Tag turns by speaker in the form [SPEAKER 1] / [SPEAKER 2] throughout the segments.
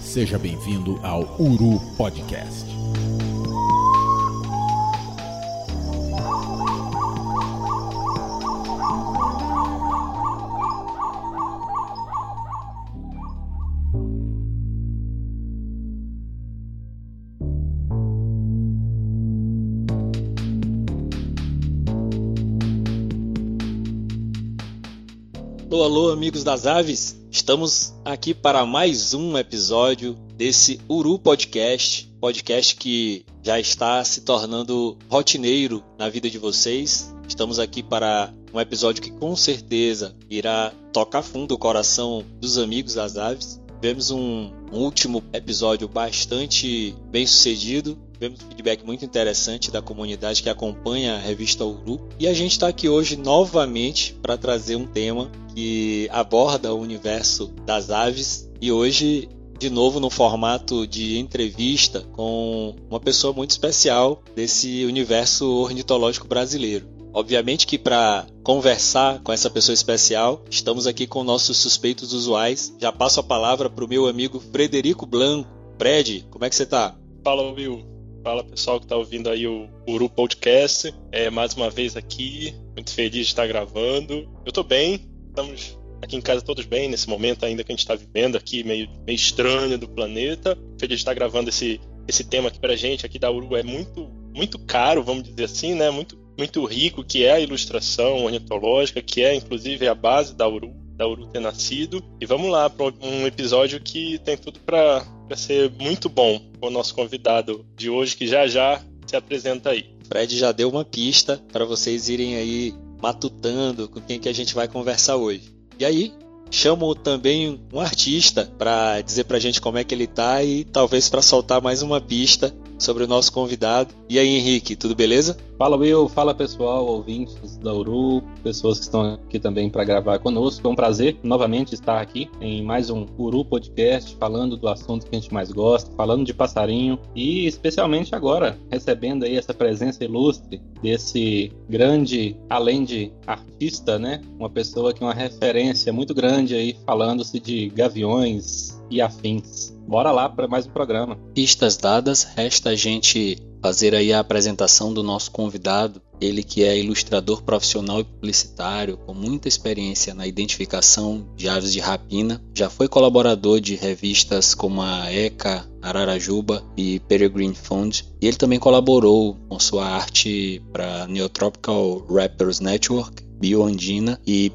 [SPEAKER 1] Seja bem-vindo ao Uru Podcast.
[SPEAKER 2] Alô, amigos das aves, estamos aqui para mais um episódio desse Uru Podcast que já está se tornando rotineiro na vida de vocês. Estamos aqui para um episódio que com certeza irá tocar fundo o coração dos amigos das aves. Tivemos um último episódio bastante bem sucedido. Tivemos um feedback muito interessante da comunidade que acompanha a revista Uru. E a gente está aqui hoje novamente para trazer um tema que aborda o universo das aves. E hoje, de novo, no formato de entrevista com uma pessoa muito especial desse universo ornitológico brasileiro. Obviamente que para conversar com essa pessoa especial, estamos aqui com nossos suspeitos usuais. Já passo a palavra para o meu amigo Frederico Blanco. Fred, como é que você está?
[SPEAKER 3] Fala, Will. Fala, pessoal que está ouvindo aí o Uru Podcast. Mais uma vez aqui, muito feliz de estar gravando. Eu estou bem, estamos aqui em casa todos bem, nesse momento ainda que a gente está vivendo aqui, meio estranho do planeta. Feliz de estar gravando esse tema aqui para a gente, aqui da Uru. É muito caro, vamos dizer assim, né? Muito rico, que é a ilustração ornitológica, que é inclusive a base da Uru ter nascido. E vamos lá para um episódio que tem tudo para ser muito bom com o nosso convidado de hoje, que já se apresenta aí.
[SPEAKER 2] Fred já deu uma pista para vocês irem aí matutando com quem que a gente vai conversar hoje. E aí, chamo também um artista para dizer para a gente como é que ele tá e talvez para soltar mais uma pista sobre o nosso convidado. E aí, Henrique, tudo beleza?
[SPEAKER 4] Fala, Will. Fala, pessoal, ouvintes da Uru, pessoas que estão aqui também para gravar conosco. É um prazer novamente estar aqui em mais um Uru Podcast, falando do assunto que a gente mais gosta, falando de passarinho e especialmente agora, recebendo aí essa presença ilustre desse grande, além de artista, né? Uma pessoa que é uma referência muito grande aí, falando-se de gaviões e afins. Bora lá para mais um programa.
[SPEAKER 2] Pistas dadas, resta a gente fazer aí a apresentação do nosso convidado. Ele que é ilustrador profissional e publicitário, com muita experiência na identificação de aves de rapina. Já foi colaborador de revistas como a ECA, Ararajuba e Peregrine Fund. E ele também colaborou com sua arte para Neotropical Raptors Network, Bioandina e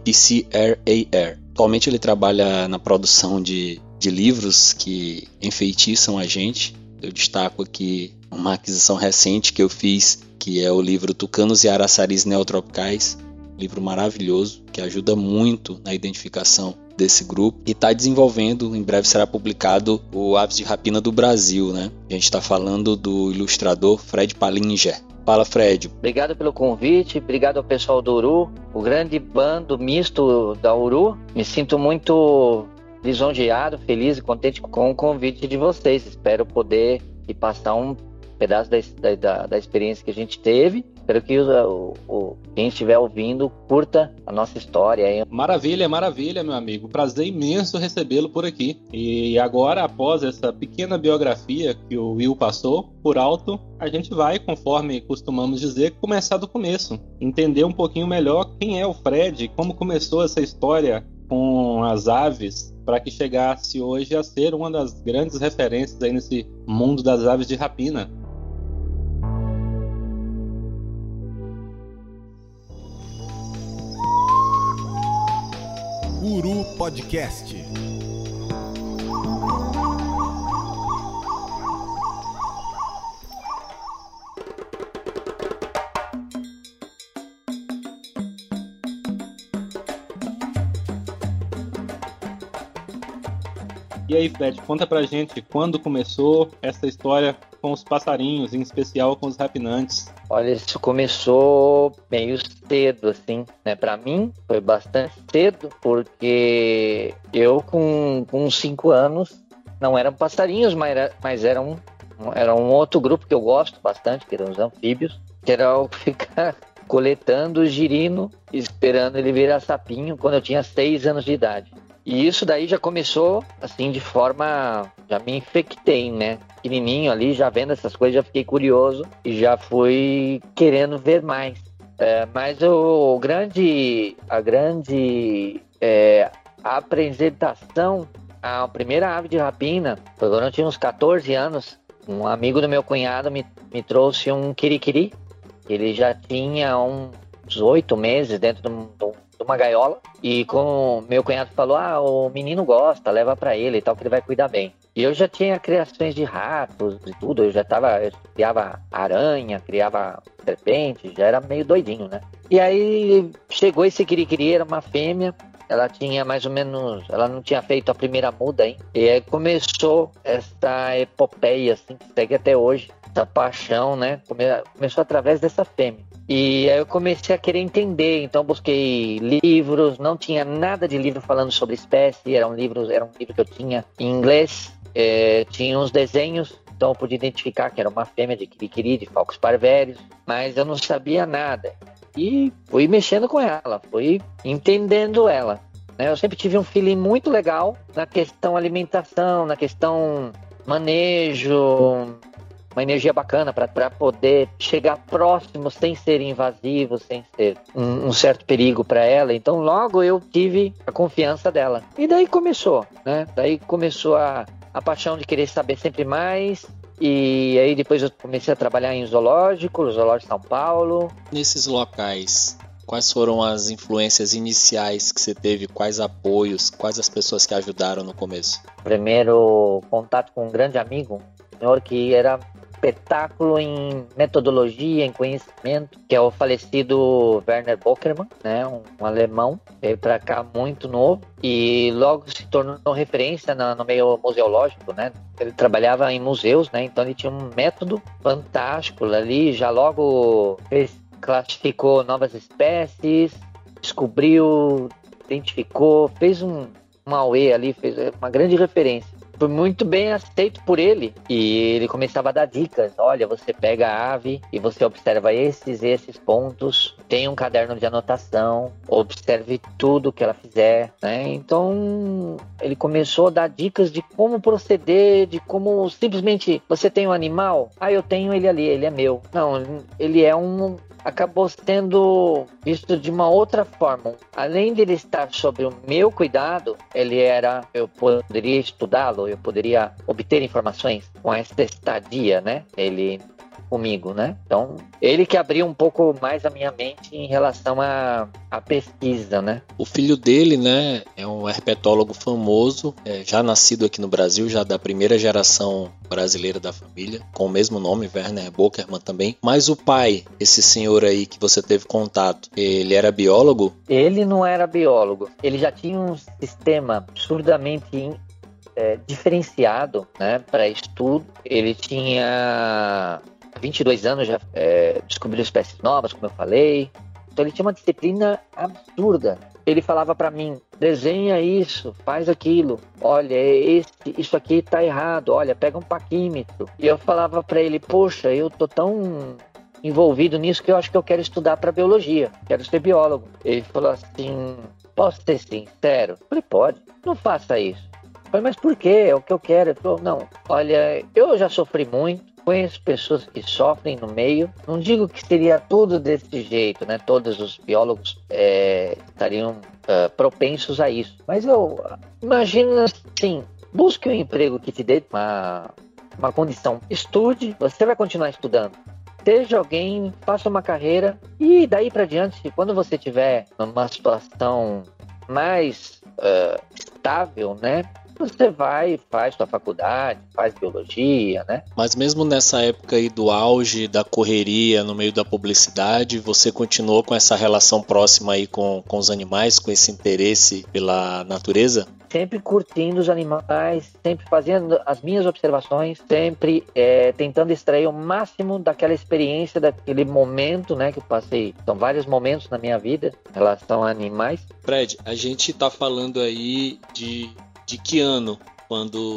[SPEAKER 2] PCRAR. Atualmente ele trabalha na produção de livros que enfeitiçam a gente. Eu destaco aqui uma aquisição recente que eu fiz, que é o livro Tucanos e Araçaris Neotropicais, livro maravilhoso que ajuda muito na identificação desse grupo e está desenvolvendo, em breve será publicado, o Aves de Rapina do Brasil, né? A gente está falando do ilustrador Fred Palinger. Fala, Fred.
[SPEAKER 5] Obrigado pelo convite, obrigado ao pessoal do Uru, o grande bando misto da Uru. Me sinto muito lisonjeado, feliz e contente com o convite de vocês. Espero poder passar um pedaço da experiência que a gente teve. Espero que quem estiver ouvindo curta a nossa história aí.
[SPEAKER 4] Maravilha, meu amigo. Prazer imenso recebê-lo por aqui. E agora, após essa pequena biografia que o Will passou por alto, a gente vai, conforme costumamos dizer, começar do começo. Entender um pouquinho melhor quem é o Fred, como começou essa história com as aves, para que chegasse hoje a ser uma das grandes referências aí nesse mundo das aves de rapina.
[SPEAKER 1] Uru Podcast.
[SPEAKER 4] E aí, Fred, conta pra gente quando começou essa história com os passarinhos, em especial com os rapinantes.
[SPEAKER 5] Olha, isso começou meio cedo, assim, né? Pra mim, foi bastante cedo, porque eu, com 5 anos, não eram passarinhos, mas era um outro grupo que eu gosto bastante, que eram os anfíbios, que era o ficar coletando o girino, esperando ele virar sapinho, quando eu tinha 6 anos de idade. E isso daí já começou, assim, de forma... Já me infectei, né? Pequenininho ali, já vendo essas coisas, já fiquei curioso e já fui querendo ver mais. Mas a grande apresentação, a primeira ave de rapina, foi quando eu tinha uns 14 anos. Um amigo do meu cunhado me trouxe um quiriquiri. Ele já tinha uns 8 meses dentro de uma gaiola. E como meu cunhado falou, o menino gosta, leva pra ele e tal, que ele vai cuidar bem. E eu já tinha criações de ratos e tudo, eu criava aranha, criava serpente, já era meio doidinho, né? E aí chegou esse quiriquiri, era uma fêmea, ela tinha mais ou menos, ela não tinha feito a primeira muda ainda. E aí começou essa epopeia, assim, que segue até hoje, essa paixão, né? Começou através dessa fêmea. E aí eu comecei a querer entender, então busquei livros, não tinha nada de livro falando sobre espécie, era um livro que eu tinha em inglês, tinha uns desenhos, então eu pude identificar que era uma fêmea de quiriquiri, de falcos parvérios, mas eu não sabia nada. E fui mexendo com ela, fui entendendo ela. Eu sempre tive um feeling muito legal na questão alimentação, na questão manejo, uma energia bacana para poder chegar próximo sem ser invasivo, sem ser um certo perigo para ela. Então logo eu tive a confiança dela. E daí começou, né? Daí começou a paixão de querer saber sempre mais. E aí depois eu comecei a trabalhar em zoológico de São Paulo.
[SPEAKER 2] Nesses locais, quais foram as influências iniciais que você teve? Quais apoios? Quais as pessoas que ajudaram no começo?
[SPEAKER 5] Primeiro contato com um grande amigo, um senhor que era espetáculo em metodologia, em conhecimento, que é o falecido Werner Bockermann, né, um alemão, veio para cá muito novo e logo se tornou referência no meio museológico, né? Ele trabalhava em museus, né? Então ele tinha um método fantástico ali, já logo classificou novas espécies, descobriu, identificou, fez um auê ali, fez uma grande referência. Foi muito bem aceito por ele e ele começava a dar dicas. Olha, você pega a ave e você observa esses pontos, tem um caderno de anotação, observe tudo que ela fizer, né? Então ele começou a dar dicas de como proceder, de como simplesmente você tem um animal, eu tenho ele ali, ele é meu. Não, ele é acabou sendo visto de uma outra forma. Além de ele estar sob o meu cuidado, eu poderia estudá-lo, eu poderia obter informações com essa estadia, né? Ele comigo, né? Então, ele que abriu um pouco mais a minha mente em relação à pesquisa, né?
[SPEAKER 2] O filho dele, né, é um herpetólogo famoso, já nascido aqui no Brasil, já da primeira geração brasileira da família, com o mesmo nome, Werner Bockermann também. Mas o pai, esse senhor aí que você teve contato, ele era biólogo?
[SPEAKER 5] Ele não era biólogo. Ele já tinha um sistema absurdamente diferenciado, né, para estudo. Ele tinha 22 anos, já descobriu espécies novas, como eu falei. Então ele tinha uma disciplina absurda. Ele falava para mim, desenha isso, faz aquilo. Olha, isso aqui tá errado. Olha, pega um paquímetro. E eu falava para ele, poxa, eu tô tão envolvido nisso que eu acho que eu quero estudar para biologia. Quero ser biólogo. Ele falou assim, posso ser sincero? Eu falei, pode. Não faça isso. Eu falei, mas por quê? É o que eu quero. Ele falou, não, olha, eu já sofri muito. Conheço pessoas que sofrem no meio. Não digo que seria tudo desse jeito, né? Todos os biólogos estariam propensos a isso. Mas eu imagino assim, busque um emprego que te dê uma condição. Estude, você vai continuar estudando. Seja alguém, faça uma carreira e daí para diante, quando você tiver numa situação mais estável, né? Você vai, faz sua faculdade, faz biologia, né?
[SPEAKER 2] Mas mesmo nessa época aí do auge, da correria, no meio da publicidade, você continuou com essa relação próxima aí com os animais, com esse interesse pela natureza?
[SPEAKER 5] Sempre curtindo os animais, sempre fazendo as minhas observações, sempre tentando extrair o máximo daquela experiência, daquele momento, né, que eu passei. São vários momentos na minha vida em relação a animais.
[SPEAKER 2] Fred, a gente tá falando aí de que ano, quando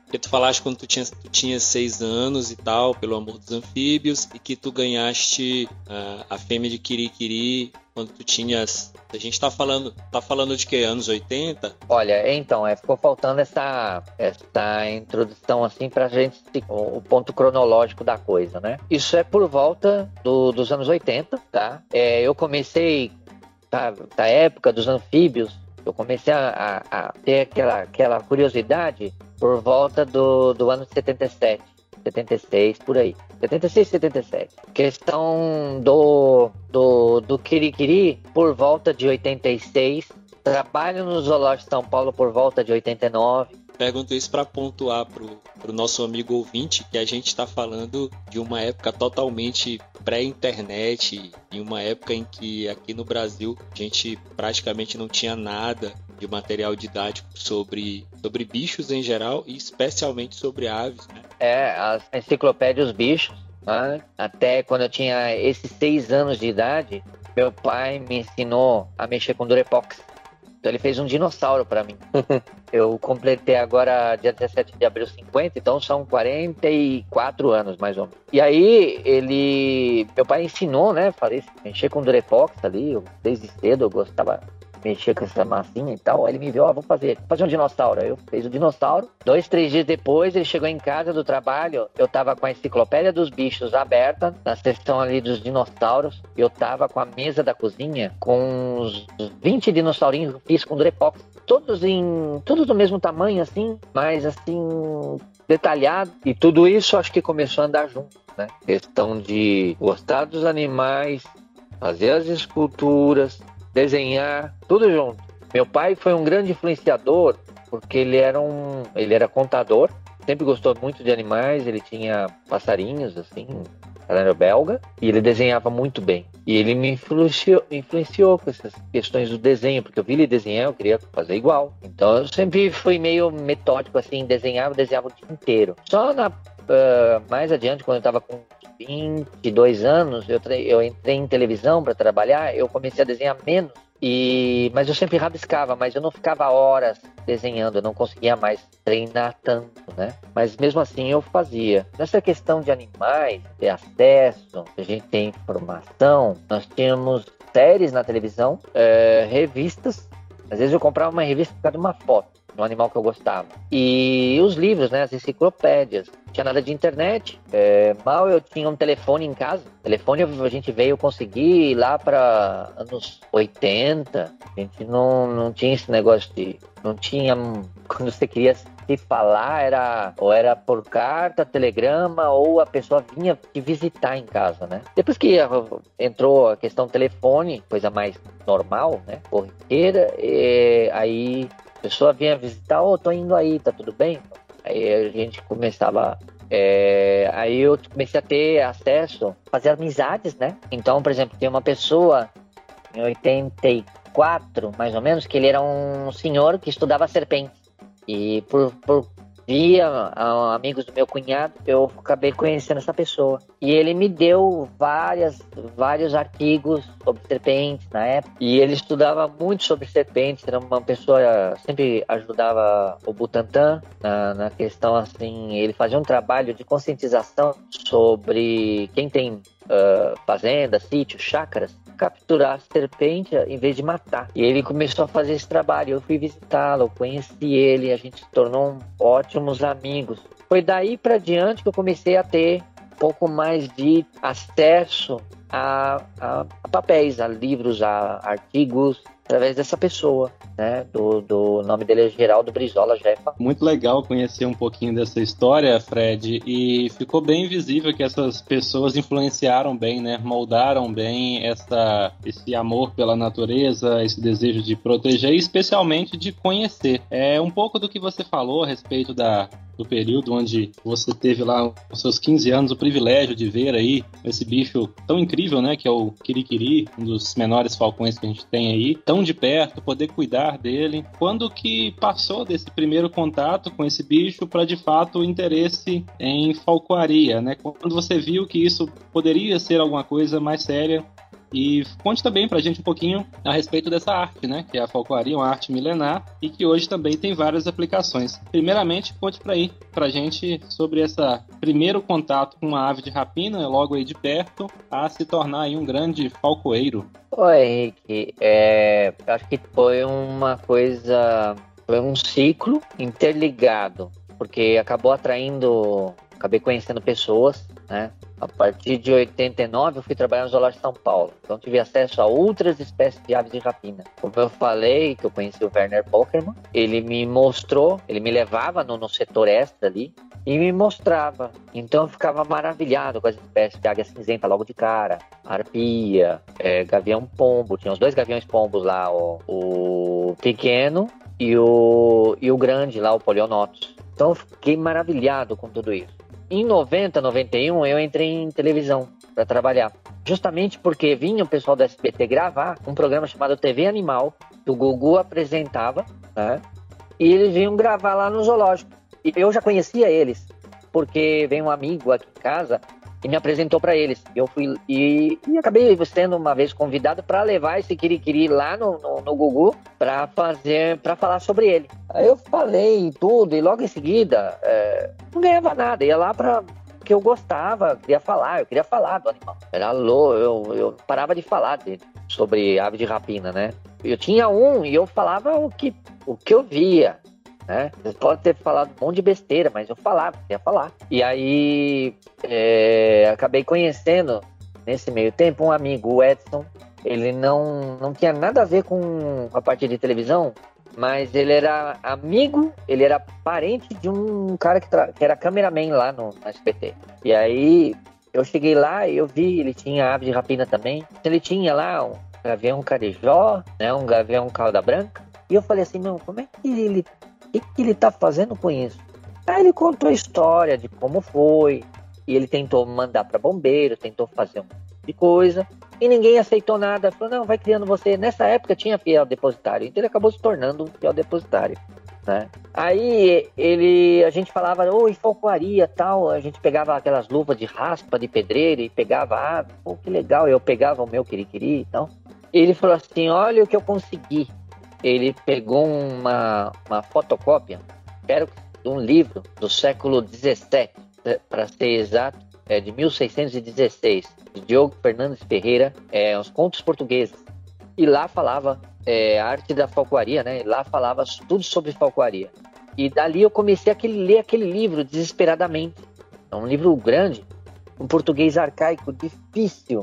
[SPEAKER 2] Porque tu falaste quando tu tinha 6 anos e tal, pelo amor dos anfíbios, e que tu ganhaste a fêmea de Quiriquiri quando tu tinhas... A gente tá falando de que? Anos 80?
[SPEAKER 5] Olha, então, ficou faltando essa introdução, assim, pra gente, o ponto cronológico da coisa, né? Isso é por volta dos anos 80, tá? Eu comecei, da época dos anfíbios, eu comecei a ter aquela curiosidade por volta do ano 77, 76, por aí. 76, 77. Questão do Quiriquiri por volta de 86. Trabalho no Zoológico de São Paulo por volta de 89.
[SPEAKER 2] Pergunto isso para pontuar pro nosso amigo ouvinte que a gente está falando de uma época totalmente pré-internet, em uma época em que aqui no Brasil a gente praticamente não tinha nada de material didático sobre bichos em geral e especialmente sobre aves, né?
[SPEAKER 5] A enciclopédia Os Bichos, né? Até quando eu tinha esses 6 anos de idade, meu pai me ensinou a mexer com Durepox. Então ele fez um dinossauro para mim. Eu completei agora, dia 17 de abril, 50, então são 44 anos, mais ou menos. E aí, meu pai ensinou, né, mexer com Durepox ali, desde cedo eu gostava de mexer com essa massinha e tal. Aí ele me viu, vou fazer um dinossauro. Aí eu fiz o dinossauro. 2, 3 dias depois, ele chegou em casa do trabalho, eu tava com a enciclopédia dos bichos aberta, na seção ali dos dinossauros, eu tava com a mesa da cozinha, com uns 20 dinossaurinhos que eu fiz com Durepox. Todos do mesmo tamanho, assim, mas assim, detalhado. E tudo isso acho que começou a andar junto, né? Questão de gostar dos animais, fazer as esculturas, desenhar, tudo junto. Meu pai foi um grande influenciador, porque ele era contador, sempre gostou muito de animais, ele tinha passarinhos, assim, era belga, e ele desenhava muito bem. E ele me influenciou com essas questões do desenho, porque eu vi ele desenhar, eu queria fazer igual. Então eu sempre fui meio metódico, assim, desenhava o dia inteiro. Só mais adiante, quando eu estava com 22 anos, eu entrei em televisão para trabalhar, eu comecei a desenhar menos. Mas eu sempre rabiscava, mas eu não ficava horas desenhando, eu não conseguia mais treinar tanto, né? Mas mesmo assim eu fazia. Nessa questão de animais, de acesso, a gente tem informação, nós tínhamos séries na televisão, revistas. Às vezes eu comprava uma revista por causa de uma foto do animal que eu gostava. E os livros, né? As enciclopédias. Não tinha nada de internet. Mal eu tinha um telefone em casa. Telefone a gente veio conseguir lá para anos 80. A gente não tinha esse negócio não tinha... Quando você queria se falar, era por carta, telegrama, ou a pessoa vinha te visitar em casa, né? Depois que entrou a questão telefone, coisa mais normal, né? Corriqueira, aí... A pessoa vinha visitar, tô indo aí, tá tudo bem? Aí a gente começava... aí eu comecei a ter acesso, fazer amizades, né? Então, por exemplo, tem uma pessoa em 84, mais ou menos, que ele era um senhor que estudava serpentes. E por via amigos do meu cunhado, eu acabei conhecendo essa pessoa. E ele me deu vários artigos sobre serpentes na época. E ele estudava muito sobre serpentes, era uma pessoa, sempre ajudava o Butantan na questão, assim, ele fazia um trabalho de conscientização sobre quem tem fazenda, sítio, chácaras, capturar a serpente em vez de matar. E ele começou a fazer esse trabalho. Eu fui visitá-lo, conheci ele, a gente se tornou ótimos amigos. Foi daí para diante que eu comecei a ter um pouco mais de acesso a papéis, a livros, a artigos, através dessa pessoa, né? Do nome dele é Geraldo Brizola Jeffa.
[SPEAKER 4] Muito legal conhecer um pouquinho dessa história, Fred, e ficou bem visível que essas pessoas influenciaram bem, né? Moldaram bem esse amor pela natureza, esse desejo de proteger e especialmente de conhecer. Um pouco do que você falou a respeito do período onde você teve lá os seus 15 anos, o privilégio de ver aí esse bicho tão incrível, né? Que é o Quiriquiri, um dos menores falcões que a gente tem aí, tão de perto, poder cuidar dele. Quando que passou desse primeiro contato com esse bicho para de fato o interesse em falcoaria, né? Quando você viu que isso poderia ser alguma coisa mais séria E conte também pra gente um pouquinho a respeito dessa arte, né? Que é a falcoaria, uma arte milenar e que hoje também tem várias aplicações. Primeiramente, conte pra gente sobre esse primeiro contato com uma ave de rapina, logo aí de perto, a se tornar aí um grande falcoeiro.
[SPEAKER 5] Oi, Henrique. Acho que foi uma coisa, foi um ciclo interligado, porque acabei conhecendo pessoas, né? A partir de 89 eu fui trabalhar no Zoológico de São Paulo, então tive acesso a outras espécies de aves de rapina. Como eu falei, que eu conheci o Werner Bockerman, ele me mostrou, ele me levava no setor extra ali e me mostrava. Então eu ficava maravilhado com as espécies de águia cinzenta logo de cara, arpia, gavião-pombo, tinha os 2 gaviões-pombos lá, o pequeno e o grande lá, o Polionotus. Então eu fiquei maravilhado com tudo isso. Em 90, 91, eu entrei em televisão para trabalhar. Justamente porque vinha o pessoal do SBT gravar um programa chamado TV Animal, que o Gugu apresentava, né? E eles vinham gravar lá no zoológico. E eu já conhecia eles, porque veio um amigo aqui em casa e me apresentou para eles. Eu fui e acabei sendo uma vez convidado para levar esse quiriquiri lá no Gugu para falar sobre ele. Aí eu falei tudo e logo em seguida não ganhava nada, ia lá porque eu gostava, eu queria falar do animal. Era louco, eu parava de falar sobre ave de rapina, né? Eu tinha e eu falava o que eu via. Né? Você pode ter falado um monte de besteira, mas eu queria falar. E aí acabei conhecendo nesse meio tempo um amigo, o Edson. Ele não tinha nada a ver com a parte de televisão, mas ele era amigo, ele era parente de um cara que era cameraman lá no SBT. E aí eu cheguei lá e eu vi, ele tinha ave de rapina também. Ele tinha lá um gavião carijó, né, um gavião cauda branca. E eu falei assim, meu, como é que o que ele tá fazendo com isso? Aí ele contou a história de como foi, e ele tentou mandar para bombeiro, tentou fazer um monte de coisa, e ninguém aceitou nada. Falou, não, vai criando você. Nessa época tinha fiel depositário, então ele acabou se tornando um fiel depositário, né? Aí a gente falava, oi, falcoaria, tal, a gente pegava aquelas luvas de raspa de pedreiro e pegava ave, pô, que legal, eu pegava o meu quiriquiri e tal. Ele falou assim, olha o que eu consegui. Ele pegou uma fotocópia, de um livro do século XVII, para ser exato, de 1616, de Diogo Fernandes Ferreira, os contos portugueses. E lá falava a arte da falcoaria, né? E lá falava tudo sobre falcoaria. E dali eu comecei a ler aquele livro desesperadamente. É um livro grande, um português arcaico, difícil.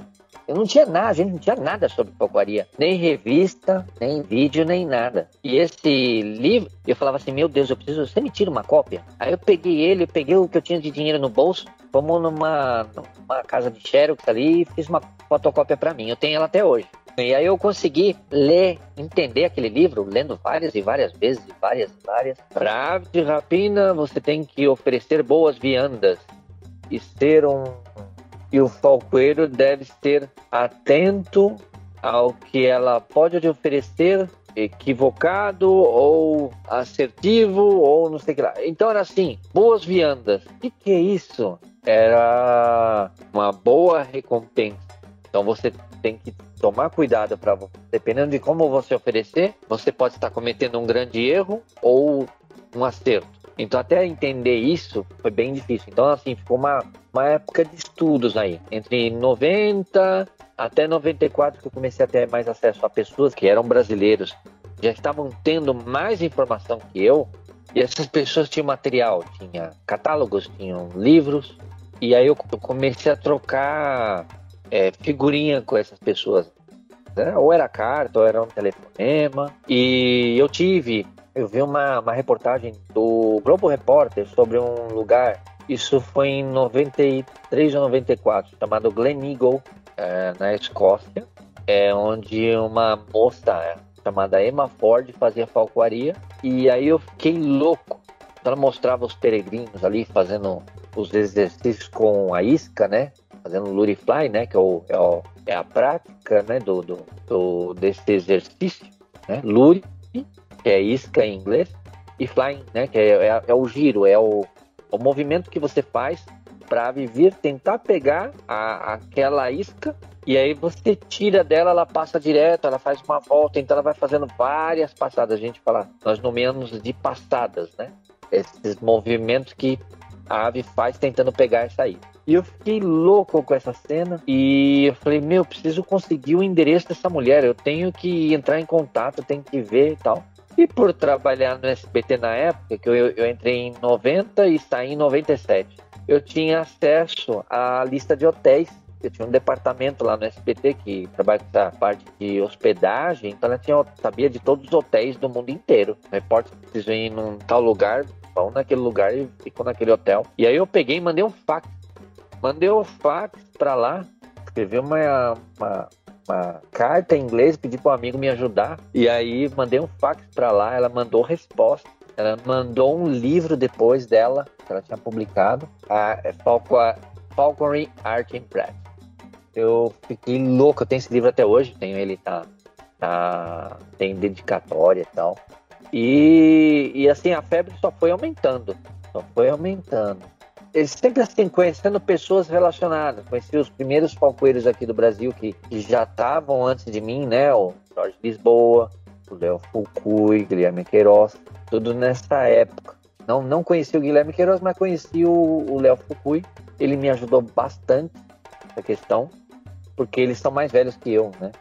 [SPEAKER 5] A gente não tinha nada sobre falcoaria, nem revista, nem vídeo, nem nada. E esse livro, eu falava assim, meu Deus, você me tira uma cópia? Aí eu peguei o que eu tinha de dinheiro no bolso, fomos numa casa de xerox ali e fiz uma fotocópia para mim, eu tenho ela até hoje. E aí eu consegui entender aquele livro, lendo várias e várias vezes, várias. Para ave de rapina, você tem que oferecer boas viandas e o falcoeiro deve ser atento ao que ela pode te oferecer, equivocado ou assertivo ou não sei o que lá. Então era assim, boas viandas. O que é isso? Era uma boa recompensa. Então você tem que tomar cuidado para, dependendo de como você oferecer, você pode estar cometendo um grande erro ou um acerto. Então até entender isso foi bem difícil. Então assim, ficou uma época de estudos aí. Entre 90 até 94 que eu comecei a ter mais acesso a pessoas que eram brasileiros, já estavam tendo mais informação que eu. E essas pessoas tinham material, tinha catálogos, tinham livros. E aí eu comecei a trocar figurinha com essas pessoas. Ou era carta, ou era um telefonema. E eu vi uma reportagem do Globo Repórter sobre um lugar, isso foi em 93 ou 94, chamado Gleneagle, na Escócia, onde uma moça chamada Emma Ford fazia falcoaria. E aí eu fiquei louco. Ela mostrava os peregrinos ali fazendo os exercícios com a isca, né? Fazendo lure fly, né? Que é a prática, né? Desse exercício, né? Lure, que é isca em inglês, e flying, né, que é o giro, é o movimento que você faz pra ave vir tentar pegar aquela isca. E aí você tira dela, ela passa direto, ela faz uma volta, então ela vai fazendo várias passadas. A gente fala, nós nomeamos de passadas, né? Esses movimentos que a ave faz tentando pegar essa isca. E eu fiquei louco com essa cena e eu falei, preciso conseguir o endereço dessa mulher, eu tenho que entrar em contato, eu tenho que ver e tal. E por trabalhar no SBT na época, que eu entrei em 90 e saí em 97, eu tinha acesso à lista de hotéis. Eu tinha um departamento lá no SBT que trabalha com essa parte de hospedagem, então ela sabia de todos os hotéis do mundo inteiro. O repórter precisou ir num tal lugar, vão naquele lugar e ficou naquele hotel. E aí eu peguei e mandei um fax. Mandei o fax pra lá, escrevi uma carta em inglês, pedi para um amigo me ajudar. E aí mandei um fax pra lá, ela mandou resposta. Ela mandou um livro depois dela, que ela tinha publicado, a Falconry Art and Practice. Eu fiquei louco, eu tenho esse livro até hoje, tenho ele, tem dedicatória e tal. E assim, a febre só foi aumentando. Eu sempre assim, conhecendo pessoas relacionadas. Conheci os primeiros falcoeiros aqui do Brasil que já estavam antes de mim, né? O Jorge Lisboa, o Léo Foucault, Guilherme Queiroz, tudo nessa época. Não conheci o Guilherme Queiroz, mas conheci o Léo Foucault. Ele me ajudou bastante nessa questão, porque eles são mais velhos que eu, né?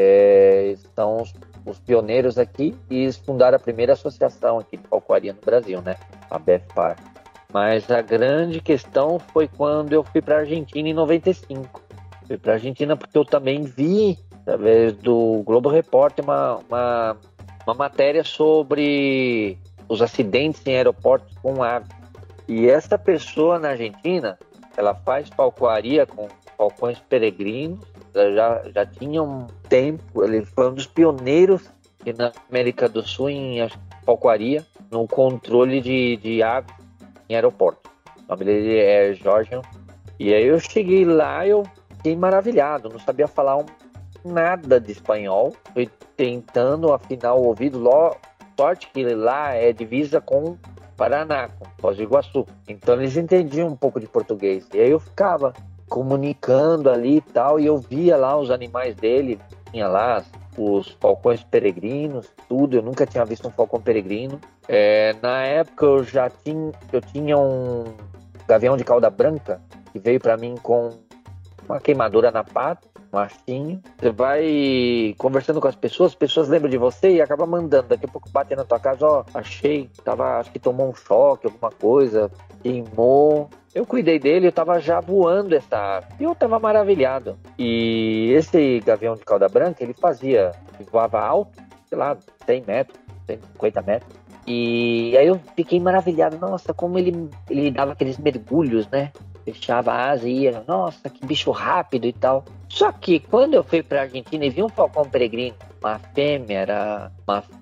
[SPEAKER 5] São os pioneiros aqui e eles fundaram a primeira associação aqui de falcoaria no Brasil, né? A BFPAR. Mas a grande questão foi quando eu fui para a Argentina em 95. Fui para a Argentina porque eu também vi, através do Globo Repórter, uma matéria sobre os acidentes em aeroportos com aves. E essa pessoa na Argentina, ela faz falcoaria com falcões peregrinos, ela já tinha um tempo, ele foi um dos pioneiros aqui na América do Sul em falcoaria, no controle de aves em aeroporto. O nome dele é Jorge. E aí eu cheguei lá, eu fiquei maravilhado, não sabia falar nada de espanhol, fui tentando afinar o ouvido, sorte que lá é divisa com Paraná, com Foz do Iguaçu, então eles entendiam um pouco de português, e aí eu ficava comunicando ali e tal, e eu via lá os animais dele, tinha lá os falcões peregrinos, tudo, eu nunca tinha visto um falcão peregrino. Na época eu tinha um gavião de cauda branca que veio para mim com uma queimadura na pata, um machinho. Você vai conversando com as pessoas lembram de você e acaba mandando. Daqui a pouco bate na tua casa, acho que tomou um choque, alguma coisa, queimou. Eu cuidei dele, eu tava já voando essa ave. E eu tava maravilhado. E esse gavião de cauda branca, ele voava alto, sei lá, 100 metros, 150 metros. E aí eu fiquei maravilhado. Nossa, como ele dava aqueles mergulhos, né? Fechava a asa e ia, nossa, que bicho rápido e tal. Só que quando eu fui pra Argentina e vi um falcão peregrino, uma fêmea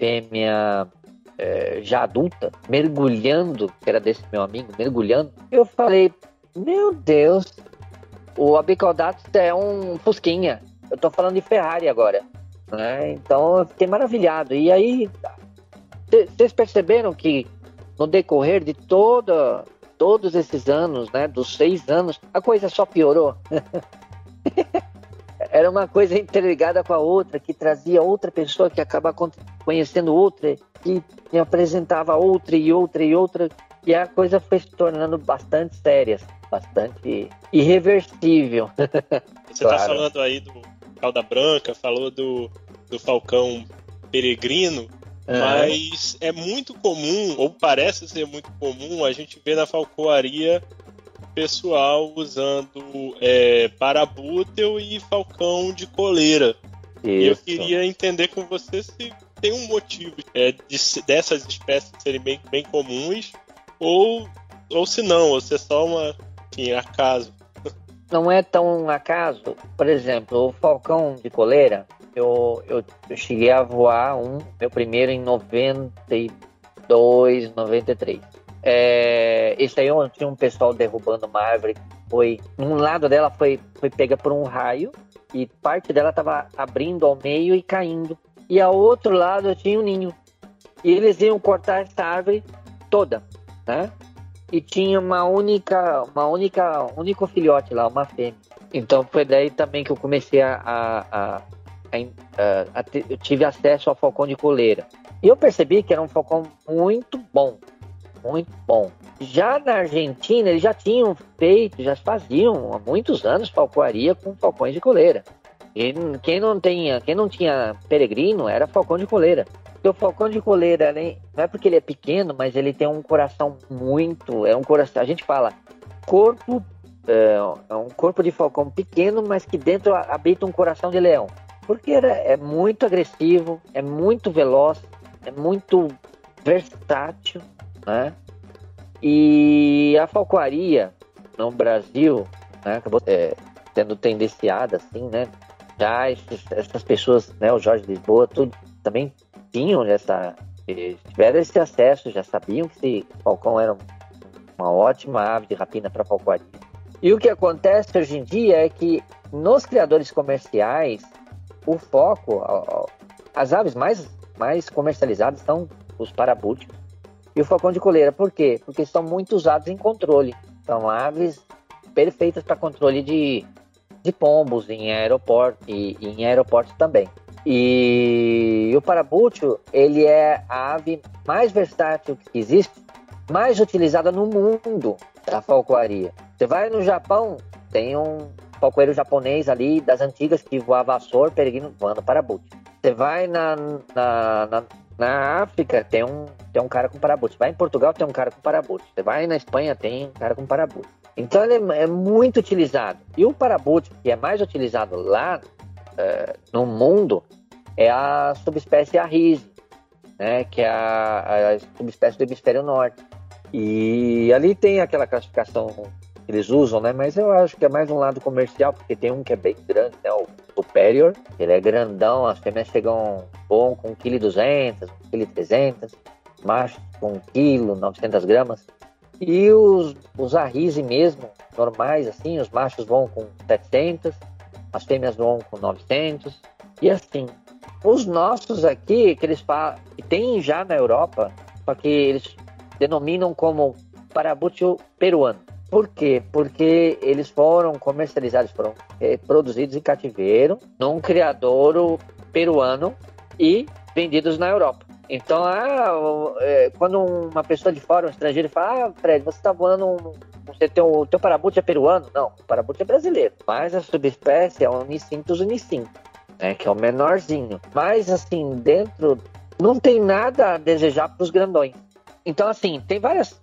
[SPEAKER 5] já adulta, mergulhando, que era desse meu amigo, mergulhando, eu falei, meu Deus, o Abicaudatus é um fusquinha, eu tô falando de Ferrari agora, né? Então eu fiquei maravilhado. E aí, vocês perceberam que no decorrer de todos esses anos, né, dos 6 anos, a coisa só piorou? Era uma coisa interligada com a outra, que trazia outra pessoa, que acaba conhecendo outra, que me apresentava outra, e a coisa foi se tornando bastante séria, bastante irreversível.
[SPEAKER 3] Você está falando aí do cauda branca, falou do falcão peregrino, mas é muito comum, ou parece ser muito comum, a gente ver na falcoaria pessoal usando parabútel e falcão de coleira. Isso. E eu queria entender com você se tem um motivo dessas espécies serem bem comuns, ou se não, ou se é só acaso.
[SPEAKER 5] Não é tão acaso. Por exemplo, o falcão de coleira, eu cheguei a voar meu primeiro em 92, 93. Esse aí eu tinha um pessoal derrubando uma árvore. Um lado dela foi pega por um raio e parte dela estava abrindo ao meio e caindo. E ao outro lado eu tinha um ninho. E eles iam cortar essa árvore toda, né? e tinha único filhote lá, uma fêmea. Então foi daí também que eu comecei eu tive acesso ao falcão de coleira. E eu percebi que era um falcão muito bom. Muito bom. Já na Argentina, eles já tinham feito, já faziam há muitos anos falcoaria com falcões de coleira. E quem não tinha peregrino era falcão de coleira. Porque o falcão de coleira, não é porque ele é pequeno, mas ele tem um coração a gente fala, é um corpo de falcão pequeno, mas que dentro habita um coração de leão. Porque é muito agressivo, é muito veloz, é muito versátil, né? E a falcoaria no Brasil, né, acabou sendo tendenciada assim, né? Já essas pessoas, né, o Jorge Lisboa, tudo também tiveram esse acesso, já sabiam que esse falcão era uma ótima ave de rapina para falcoaria. E o que acontece hoje em dia é que nos criadores comerciais, o foco, as aves mais comercializadas são os parabúticos e o falcão de coleira. Por quê? Porque são muito usados em controle. São aves perfeitas para controle de pombos em aeroportos e em aeroportos também. E o parabútio, ele é a ave mais versátil que existe, mais utilizada no mundo da falcoaria. Você vai no Japão, tem um falcoeiro japonês ali das antigas que voava Açor, peregrino voando parabútio. Você vai na África, tem um cara com parabútio. Vai em Portugal, tem um cara com parabútio. Você vai na Espanha, tem um cara com parabútio. Então ele é muito utilizado. E o parabútio que é mais utilizado lá no mundo é a subespécie arrise, né, que é a subespécie do hemisfério norte. E ali tem aquela classificação que eles usam, né, mas eu acho que é mais um lado comercial, porque tem um que é bem grande, né, o superior, ele é grandão, as fêmeas voam com 1,2 kg, 1,3 kg, machos com 1,9 kg. E os arrise mesmo, normais, assim, os machos voam com 700, as fêmeas voam com 900, e assim. Os nossos aqui, que eles falam, que tem já na Europa, só que eles denominam como parabútio peruano. Por quê? Porque eles foram comercializados, foram produzidos em cativeiro, num criadouro peruano e vendidos na Europa. Então, quando uma pessoa de fora, um estrangeiro, fala: Fred, você está voando, o teu parabútio é peruano? Não, o parabútio é brasileiro. Mas a subespécie é o Unicintus unicintus, né, que é o menorzinho. Mas, assim, dentro não tem nada a desejar para os grandões. Então, assim, tem várias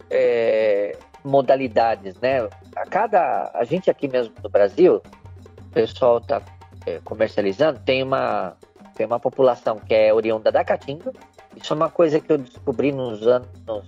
[SPEAKER 5] modalidades, né? A gente aqui mesmo no Brasil, o pessoal está comercializando, tem uma população que é oriunda da caatinga. Isso é uma coisa que eu descobri nos anos,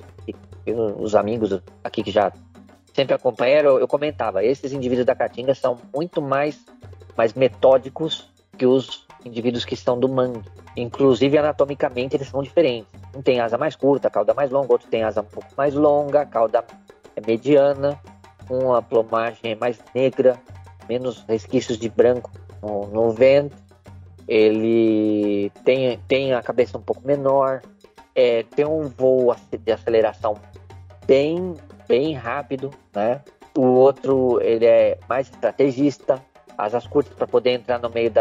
[SPEAKER 5] os amigos aqui que já sempre acompanharam, eu comentava, esses indivíduos da caatinga são muito mais metódicos que os indivíduos que estão do mangue. Inclusive, anatomicamente, eles são diferentes. Um tem asa mais curta, cauda mais longa, outro tem asa um pouco mais longa, cauda mediana, uma plumagem mais negra, menos resquícios de branco no ventre. Ele tem a cabeça um pouco menor, tem um voo de aceleração bem rápido, né? O outro, ele é mais estrategista, asas curtas para poder entrar no meio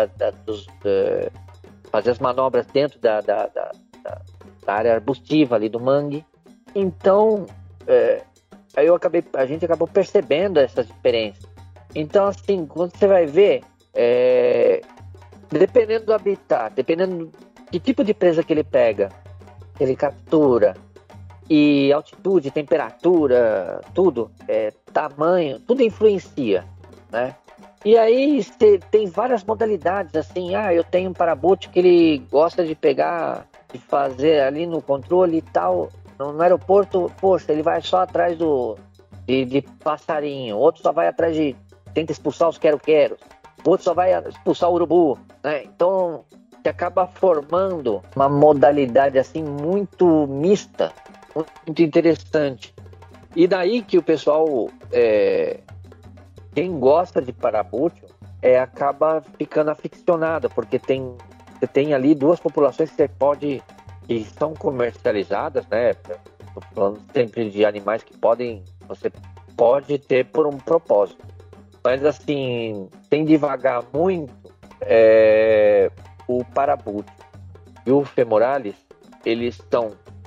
[SPEAKER 5] fazer as manobras dentro da área arbustiva ali do mangue. Então, a gente acabou percebendo essas diferenças. Então, assim, quando você vai ver, dependendo do habitat, dependendo de tipo de presa que ele pega, que ele captura, e altitude, temperatura, tudo, tamanho, tudo influencia, né? E aí tem várias modalidades, assim, eu tenho um parabútio que ele gosta de pegar, de fazer ali no controle e tal, no aeroporto, poxa, ele vai só atrás de passarinho, outro só vai atrás tenta expulsar os quero-queros, outro só vai expulsar o urubu, né? Então, você acaba formando uma modalidade, assim, muito mista, muito interessante. E daí que o pessoal, quem gosta de parabútio, acaba ficando aficionado, porque você tem ali duas populações que são comercializadas, né? Estou falando sempre de animais que você pode ter por um propósito. Mas assim, sem devagar muito, o parabúrtico e o femoralis, eles estão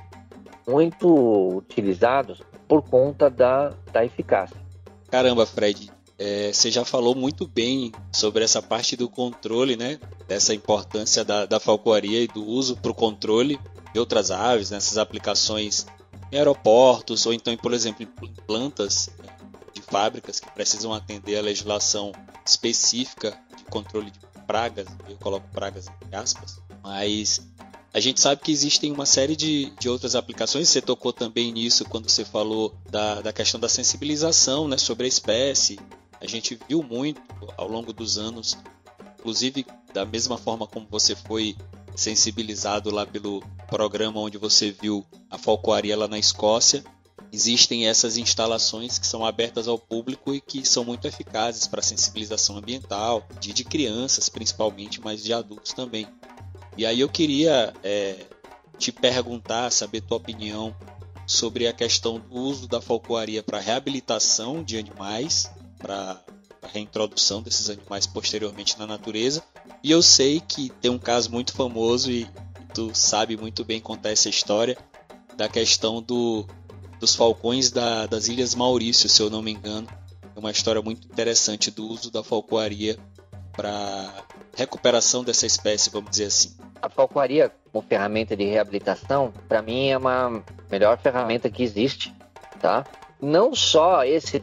[SPEAKER 5] muito utilizados por conta da eficácia.
[SPEAKER 2] Caramba, Fred, você já falou muito bem sobre essa parte do controle, né? Dessa importância da falcoaria e do uso para o controle de outras aves, nessas aplicações em aeroportos ou então, por exemplo, em plantas de fábricas que precisam atender a legislação específica de controle de pragas. Eu coloco pragas entre aspas, mas a gente sabe que existem uma série de outras aplicações. Você tocou também nisso quando você falou da questão da sensibilização, né, sobre a espécie. A gente viu muito ao longo dos anos, inclusive da mesma forma como você foi sensibilizado lá pelo programa onde você viu a falcoaria lá na Escócia. Existem essas instalações que são abertas ao público e que são muito eficazes para sensibilização ambiental, de crianças principalmente, mas de adultos também. E aí eu queria te perguntar, saber tua opinião sobre a questão do uso da falcoaria para reabilitação de animais, para a reintrodução desses animais posteriormente na natureza. E eu sei que tem um caso muito famoso e tu sabe muito bem contar essa história da questão dos falcões das Ilhas Maurício, se eu não me engano. É uma história muito interessante do uso da falcoaria para recuperação dessa espécie, vamos dizer assim.
[SPEAKER 5] A falcoaria como ferramenta de reabilitação, para mim, é uma melhor ferramenta que existe, tá? Não só esse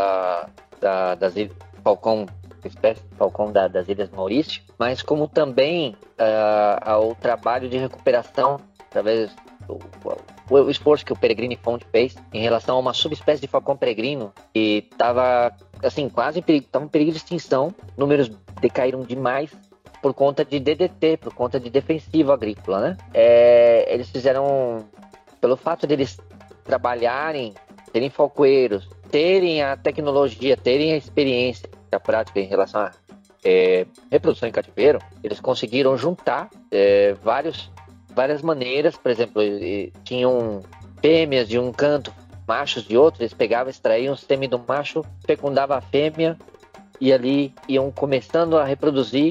[SPEAKER 5] das espécie de falcão das Ilhas Maurício, mas como também o trabalho de recuperação através o esforço que o Peregrino Fonte fez em relação a uma subespécie de falcão peregrino que estava assim, quase em perigo de extinção. Números decaíram demais por conta de DDT, por conta de defensivo agrícola, né? Eles fizeram, pelo fato de eles trabalharem, terem falcoeiros, terem a tecnologia, terem a experiência, a prática em relação a reprodução em cativeiro, eles conseguiram juntar várias maneiras. Por exemplo, tinham fêmeas de um canto, machos de outro. Eles pegavam, extraíam o sêmen do macho, fecundavam a fêmea e ali iam começando a reproduzir,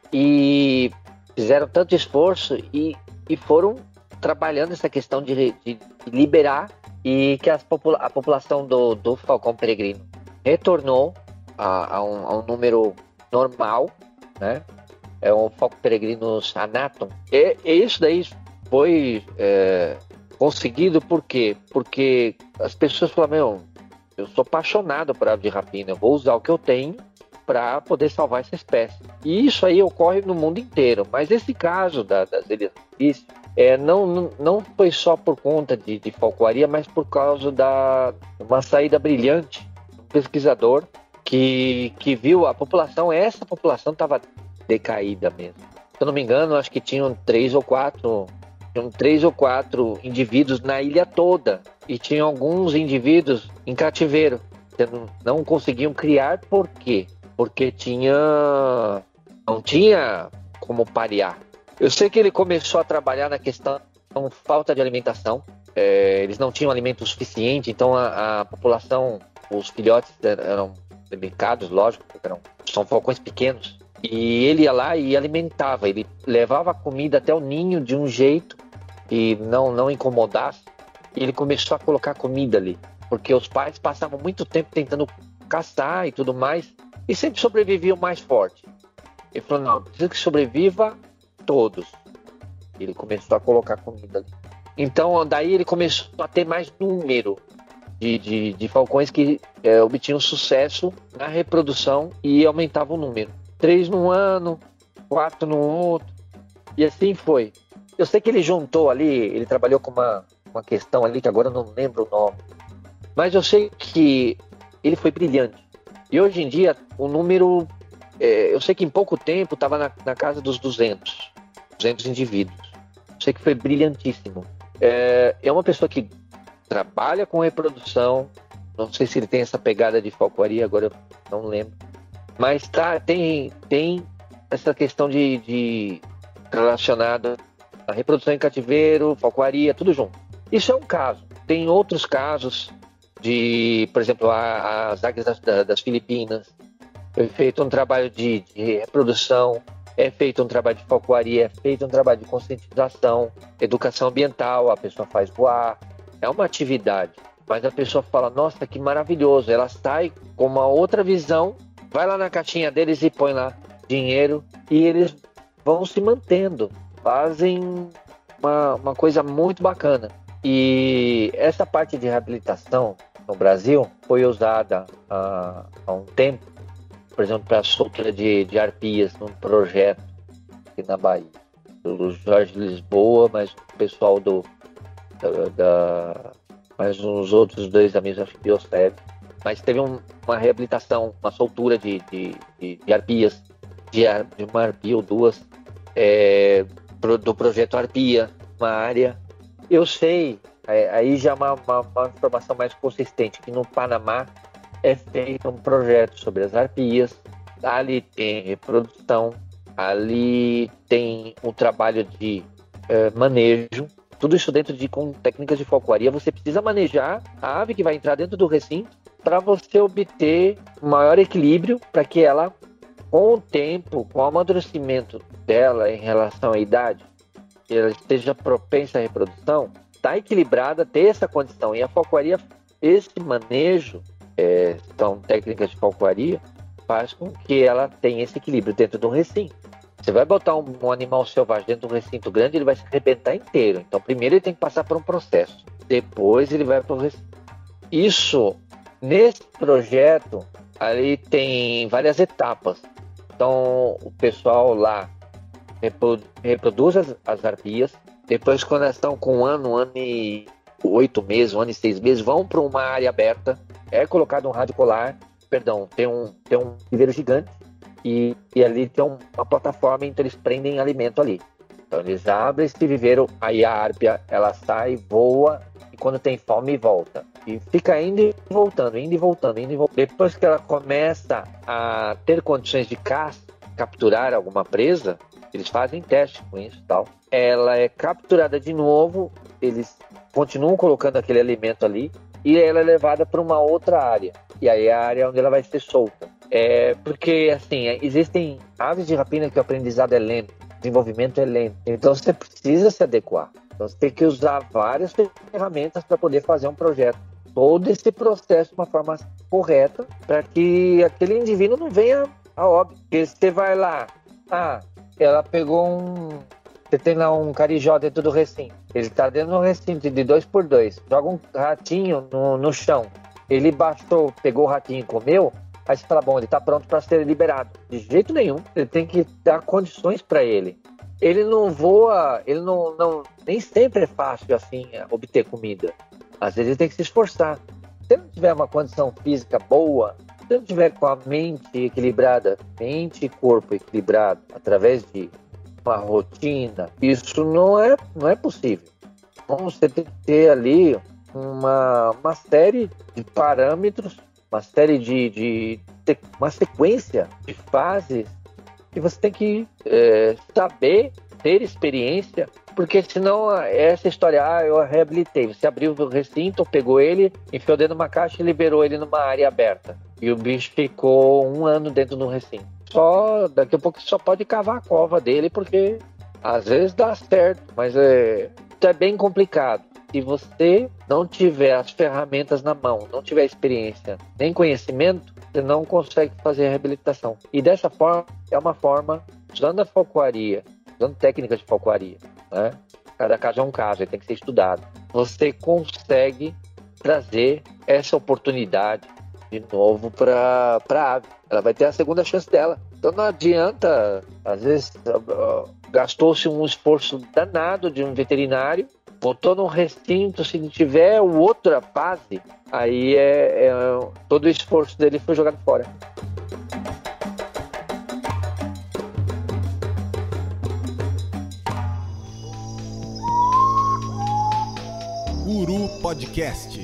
[SPEAKER 5] e fizeram tanto esforço e foram trabalhando essa questão de liberar, e que a população do falcão peregrino retornou a um número normal, né? É um falcão peregrino anatom. E isso daí foi conseguido por quê? Porque as pessoas falaram: eu sou apaixonado por ave de rapina, eu vou usar o que eu tenho para poder salvar essa espécie. E isso aí ocorre no mundo inteiro. Mas esse caso das Ilhas Maurício não foi só por conta de falcoaria, mas por causa de uma saída brilhante de um pesquisador que viu essa população estava decaída mesmo. Se eu não me engano, acho que tinham 3 ou 4 indivíduos na ilha toda, e tinham alguns indivíduos em cativeiro. Não conseguiam criar. Por quê? Porque não tinha como parear. Eu sei que ele começou a trabalhar na questão de falta de alimentação. Eles não tinham alimento suficiente, então a população, os filhotes eram limitados, lógico, porque são falcões pequenos. E ele ia lá e alimentava, ele levava a comida até o ninho de um jeito que não incomodasse. E ele começou a colocar comida ali, porque os pais passavam muito tempo tentando caçar e tudo mais, e sempre sobreviviam o mais forte. Ele falou: não, precisa que sobreviva todos. Ele começou a colocar comida ali. Então daí ele começou a ter mais número de falcões que obtinham sucesso na reprodução e aumentavam o número. 3 num ano, 4 no outro, e assim foi. Eu sei que ele juntou ali, ele trabalhou com uma questão ali que agora eu não lembro o nome, mas eu sei que ele foi brilhante. E hoje em dia o número, eu sei que em pouco tempo estava na casa dos 200 indivíduos. Eu sei que foi brilhantíssimo. É uma pessoa que trabalha com reprodução, não sei se ele tem essa pegada de falcoaria, agora eu não lembro. Mas tem essa questão de relacionada à reprodução em cativeiro, falcoaria, tudo junto. Isso é um caso. tem outros casos de, por exemplo, as águias das Filipinas. É feito um trabalho de reprodução, é feito um trabalho de falcoaria, é feito um trabalho de conscientização, educação ambiental, a pessoa faz voar. É uma atividade, mas a pessoa fala, nossa, que maravilhoso. Ela sai com uma outra visão, vai lá na caixinha deles e põe lá dinheiro, e eles vão se mantendo, fazem uma coisa muito bacana. E essa parte de reabilitação no Brasil foi usada há um tempo, por exemplo, para a soltura de arpias num projeto aqui na Bahia, do Jorge Lisboa, mas o pessoal mais uns outros 2 amigos, acho que Bioseb. Mas teve uma reabilitação, uma soltura de arpias, de uma arpia ou 2, do projeto Arpia, uma área. Eu sei, aí já uma informação mais consistente, que no Panamá é feito um projeto sobre as arpias, ali tem reprodução, ali tem um trabalho de manejo, tudo isso dentro com técnicas de falcoaria. Você precisa manejar a ave que vai entrar dentro do recinto para você obter maior equilíbrio, para que ela, com o tempo, com o amadurecimento dela em relação à idade, ela esteja propensa à reprodução, está equilibrada, ter essa condição. E a falcoaria, esse manejo, são técnicas de falcoaria, faz com que ela tenha esse equilíbrio dentro do recinto. Você vai botar um animal selvagem dentro de um recinto grande, ele vai se arrebentar inteiro. Então, primeiro ele tem que passar por um processo, depois ele vai para o recinto. Isso, nesse projeto, ali tem várias etapas. Então, o pessoal lá reproduz as arpias. Depois, quando elas estão com 1 ano e 8 meses, 1 ano e 6 meses, vão para uma área aberta. É colocado um rádio colar, tem um viveiro gigante, e ali tem uma plataforma, então eles prendem alimento ali. Então eles abrem esse viveiro, aí a árpia, ela sai, voa, e quando tem fome volta. E fica indo e voltando, indo e voltando, indo e voltando. Depois que ela começa a ter condições de capturar alguma presa, eles fazem teste com isso e tal. Ela é capturada de novo, eles continuam colocando aquele alimento ali, e ela é levada para uma outra área. E aí é a área onde ela vai ser solta. Porque, assim, existem aves de rapina que o aprendizado é lento, o desenvolvimento é lento. Então você precisa se adequar. Então você tem que usar várias ferramentas para poder fazer um projeto. Todo esse processo de uma forma correta, para que aquele indivíduo não venha a óbito. Porque você vai lá, ela pegou você tem lá um carijó dentro do recinto. Ele está dentro do recinto de 2x2. Joga um ratinho no chão. Ele baixou, pegou o ratinho e comeu. Aí você fala, bom, ele está pronto para ser liberado. De jeito nenhum. Ele tem que dar condições para ele. Ele não voa, ele não nem sempre é fácil assim obter comida. Às vezes ele tem que se esforçar. Se ele não tiver uma condição física boa, se ele não tiver com a mente equilibrada, mente e corpo equilibrado, através de uma rotina, isso não é possível. Então você tem que ter ali uma série de parâmetros, uma série uma sequência de fases que você tem que saber, ter experiência, porque senão essa história, eu reabilitei, você abriu o recinto, pegou ele, enfiou dentro de uma caixa e liberou ele numa área aberta. E o bicho ficou 1 ano dentro do recinto. Daqui a pouco só pode cavar a cova dele, porque às vezes dá certo, mas é bem complicado. Se você não tiver as ferramentas na mão, não tiver experiência nem conhecimento, você não consegue fazer a reabilitação. E dessa forma, é uma forma, usando a falcoaria, usando técnicas de falcoaria, né? Cada caso é um caso, ele tem que ser estudado. Você consegue trazer essa oportunidade de novo para a ave. Ela vai ter a segunda chance dela. Então não adianta, às vezes gastou-se um esforço danado de um veterinário, botou num recinto, se não tiver outra fase, aí todo o esforço dele foi jogado fora.
[SPEAKER 1] Uru Podcast.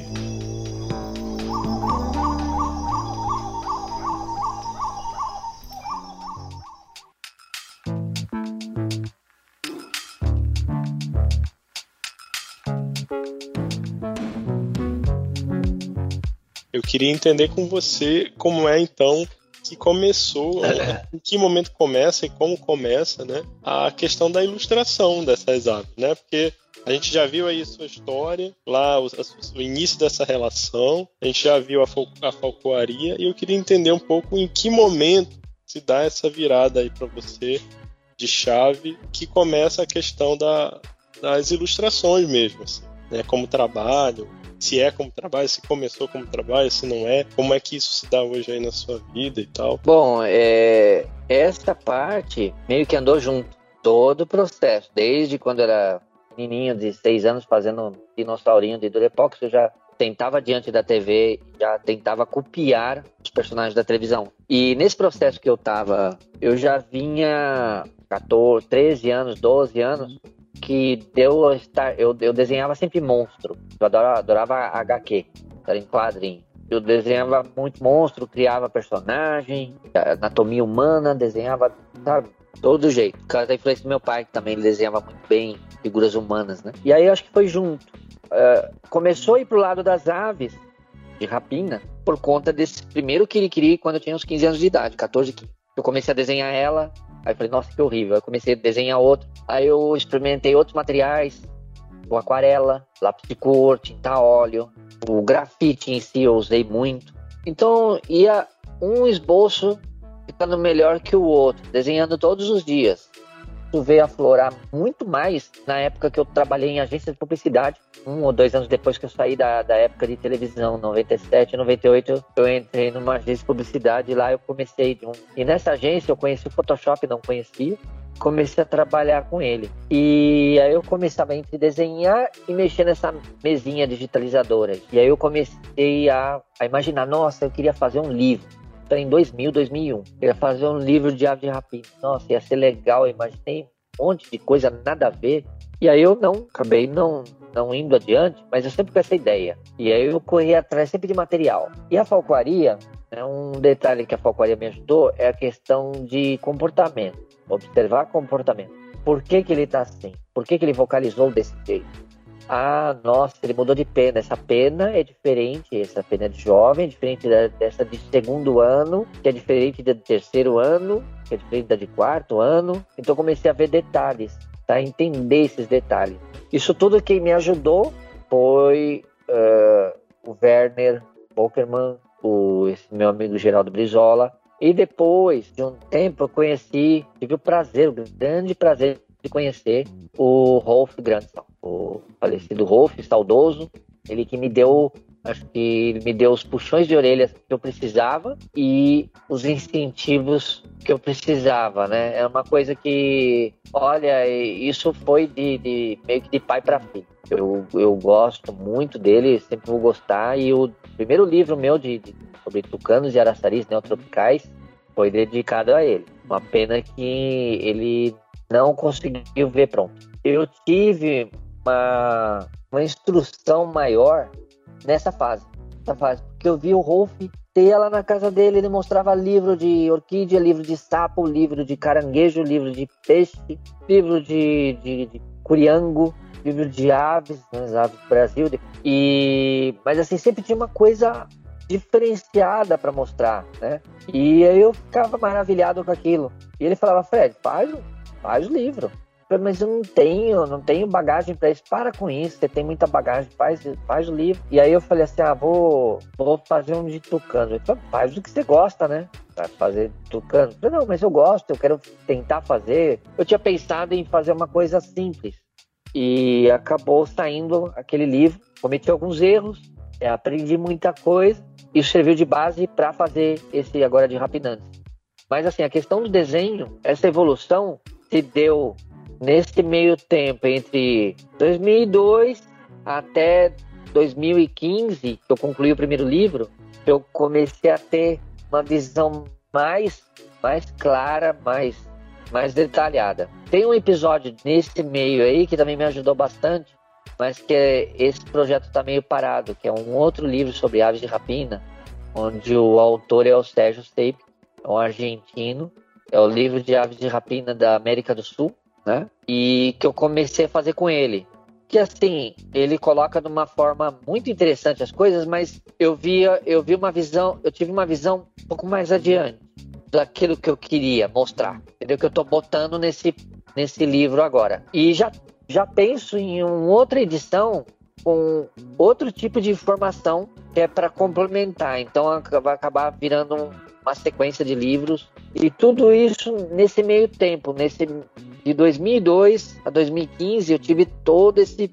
[SPEAKER 3] Eu queria entender com você como é, então, que começou, em que momento começa e como começa, né, a questão da ilustração dessas aves, né? Porque a gente já viu aí sua história, lá o início dessa relação, a gente já viu a falcoaria, e eu queria entender um pouco em que momento se dá essa virada aí para você de chave, que começa a questão das ilustrações mesmo, assim, né? Como trabalho, se é como trabalho, se começou como trabalho, se não é, como é que isso se dá hoje aí na sua vida e tal?
[SPEAKER 5] Bom, essa parte meio que andou junto, todo o processo, desde quando era menininho de 6 anos fazendo dinossaurinho de Durepox, eu já tentava diante da TV, já tentava copiar os personagens da televisão. E nesse processo que eu tava, eu já vinha 14, 13 anos, 12 anos, que eu desenhava sempre monstro. Eu adorava HQ, era em quadrinho. Eu desenhava muito monstro, criava personagem, anatomia humana, desenhava, sabe, todo jeito. Por causa da influência do meu pai, que também desenhava muito bem figuras humanas, né? E aí eu acho que foi junto. Começou a ir pro lado das aves de rapina por conta desse primeiro Kirikiri quando eu tinha uns 15 anos de idade, 14, 15. Eu comecei a desenhar ela, aí eu falei, nossa, que horrível. Aí eu comecei a desenhar outro, aí eu experimentei outros materiais, o aquarela, lápis de cor, tinta a óleo, o grafite em si eu usei muito. Então ia um esboço ficando melhor que o outro, desenhando todos os dias. Isso veio aflorar muito mais na época que eu trabalhei em agência de publicidade. 1 ou 2 anos depois que eu saí da época de televisão, 97, 98, eu entrei numa agência de publicidade e lá eu comecei. E nessa agência eu conheci o Photoshop, não conhecia. Comecei a trabalhar com ele. E aí eu começava entre desenhar e mexer nessa mesinha digitalizadora. E aí eu comecei a imaginar, nossa, eu queria fazer um livro. Então, em 2000, 2001, eu queria fazer um livro de ave de rapina. Nossa, ia ser legal, eu imaginei um monte de coisa nada a ver. E aí eu acabei não indo adiante, mas eu sempre com essa ideia. E aí eu corri atrás sempre de material. E a falcoaria, um detalhe que a falcoaria me ajudou é a questão de comportamento. Observar comportamento. Por que ele tá assim? Por que ele vocalizou desse jeito? Ah, nossa, ele mudou de pena. Essa pena é diferente. Essa pena é de jovem, é diferente dessa de segundo ano, que é diferente da de terceiro ano, que é diferente da de quarto ano. Então comecei a ver detalhes, tá? Entender esses detalhes. Isso tudo quem me ajudou foi o Werner Bockerman, esse meu amigo Geraldo Brizola. E depois de um tempo eu tive o grande prazer de conhecer o Rolf Grandson, o falecido Rolf, saudoso, ele que me deu, acho que ele me deu os puxões de orelhas que eu precisava e os incentivos que eu precisava, né? É uma coisa que, olha, isso foi meio que de pai para filho. Eu gosto muito dele, sempre vou gostar, e o primeiro livro meu sobre tucanos e araçaris neotropicais foi dedicado a ele. Uma pena que ele não conseguiu ver pronto. Eu tive uma instrução maior nessa fase, porque eu vi o Rolf ter ela na casa dele, ele mostrava livro de orquídea, livro de sapo, livro de caranguejo, livro de peixe, livro de curiango, livro de aves, as aves do Brasil, mas assim, sempre tinha uma coisa diferenciada para mostrar, né? E aí eu ficava maravilhado com aquilo. E ele falava, Fred, faz o livro. Eu falei, mas eu não tenho bagagem para isso. Para com isso, você tem muita bagagem, faz o livro. E aí eu falei assim, vou fazer um de tucano. Ele falou, faz o que você gosta, né? Vai fazer tucano. Eu falei, não, mas eu gosto, eu quero tentar fazer. Eu tinha pensado em fazer uma coisa simples. E acabou saindo aquele livro. Cometi alguns erros, aprendi muita coisa. Isso serviu de base para fazer esse agora de Rapinantes. Mas assim, a questão do desenho, essa evolução se deu nesse meio tempo, entre 2002 até 2015, que eu concluí o primeiro livro, eu comecei a ter uma visão mais clara, mais detalhada. Tem um episódio nesse meio aí que também me ajudou bastante, mas que esse projeto está meio parado, que é um outro livro sobre aves de rapina, onde o autor é o Sérgio Seip, é um argentino, é o livro de aves de rapina da América do Sul, né? E que eu comecei a fazer com ele. que assim, ele coloca de uma forma muito interessante as coisas, mas eu tive uma visão um pouco mais adiante daquilo que eu queria mostrar, entendeu? Que eu tô botando nesse livro agora. E já penso em uma outra edição com outro tipo de informação que é para complementar. Então vai acabar virando uma sequência de livros. E tudo isso nesse meio tempo, de 2002 a 2015, eu tive todo esse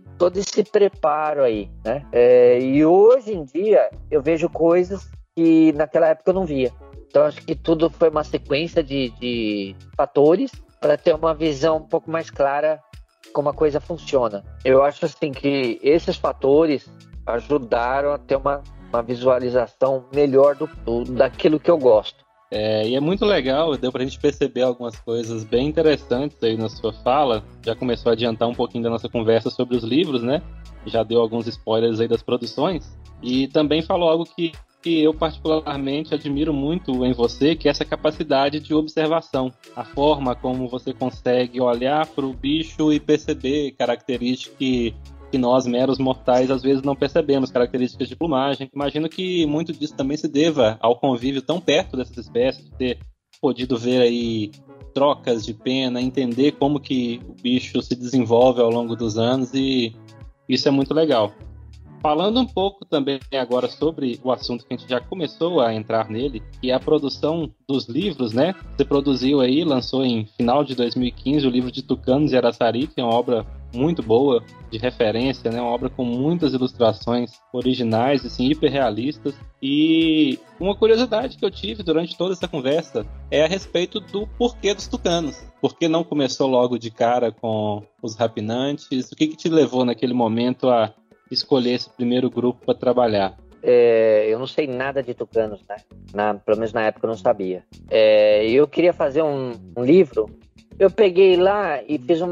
[SPEAKER 5] preparo aí, né? E hoje em dia eu vejo coisas que naquela época eu não via. Então acho que tudo foi uma sequência de fatores para ter uma visão um pouco mais clara como a coisa funciona. Eu acho assim que esses fatores ajudaram a ter uma visualização melhor daquilo que eu gosto.
[SPEAKER 4] E é muito legal, deu pra gente perceber algumas coisas bem interessantes aí na sua fala. Já começou a adiantar um pouquinho da nossa conversa sobre os livros, né? Já deu alguns spoilers aí das produções. E também falou algo que eu particularmente admiro muito em você, que é essa capacidade de observação. A forma como você consegue olhar para o bicho e perceber características que nós, meros mortais, às vezes não percebemos, características de plumagem. Imagino que muito disso também se deva ao convívio tão perto dessas espécies, de ter podido ver aí trocas de pena, entender como que o bicho se desenvolve ao longo dos anos, e isso é muito legal. Falando um pouco também agora sobre o assunto que a gente já começou a entrar nele, que é a produção dos livros, né? Você produziu aí, lançou em final de 2015 o livro de Tucanos e Araçari, que é uma obra muito boa, de referência, né? Uma obra com muitas ilustrações originais, assim, hiperrealistas. E uma curiosidade que eu tive durante toda essa conversa é a respeito do porquê dos tucanos. Por que não começou logo de cara com os rapinantes? O que te levou naquele momento a escolher esse primeiro grupo para trabalhar?
[SPEAKER 5] Eu não sei nada de tucanos, né? Pelo menos na época eu não sabia. Eu queria fazer um livro. Eu peguei lá e fiz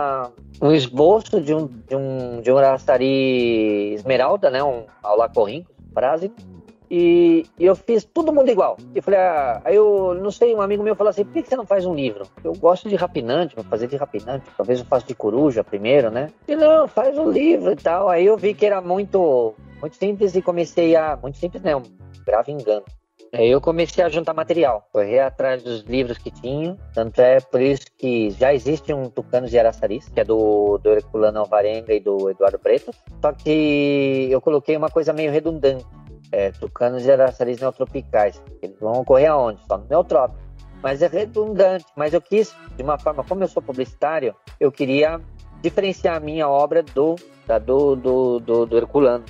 [SPEAKER 5] um esboço de um araçari esmeralda, né? Um alacorrinco, brase. E eu fiz todo mundo igual. E falei, aí eu não sei, um amigo meu falou assim: por que você não faz um livro? Eu gosto de rapinante, vou fazer de rapinante. Talvez eu faça de coruja primeiro, né? E não, faz um livro e tal. Aí eu vi que era muito simples e comecei muito simples, né? Um grave engano. Aí eu comecei a juntar material, correr atrás dos livros que tinha. Tanto é por isso que já existe um Tucanos e Araçaris, que é do Herculano Alvarenga e do Eduardo Bretas. Só que eu coloquei uma coisa meio redundante. Tucanos e araçaris neotropicais. Eles vão ocorrer aonde? Só no neotrópico. Mas é redundante. Mas eu quis, de uma forma, como eu sou publicitário, eu queria diferenciar a minha obra do Herculano.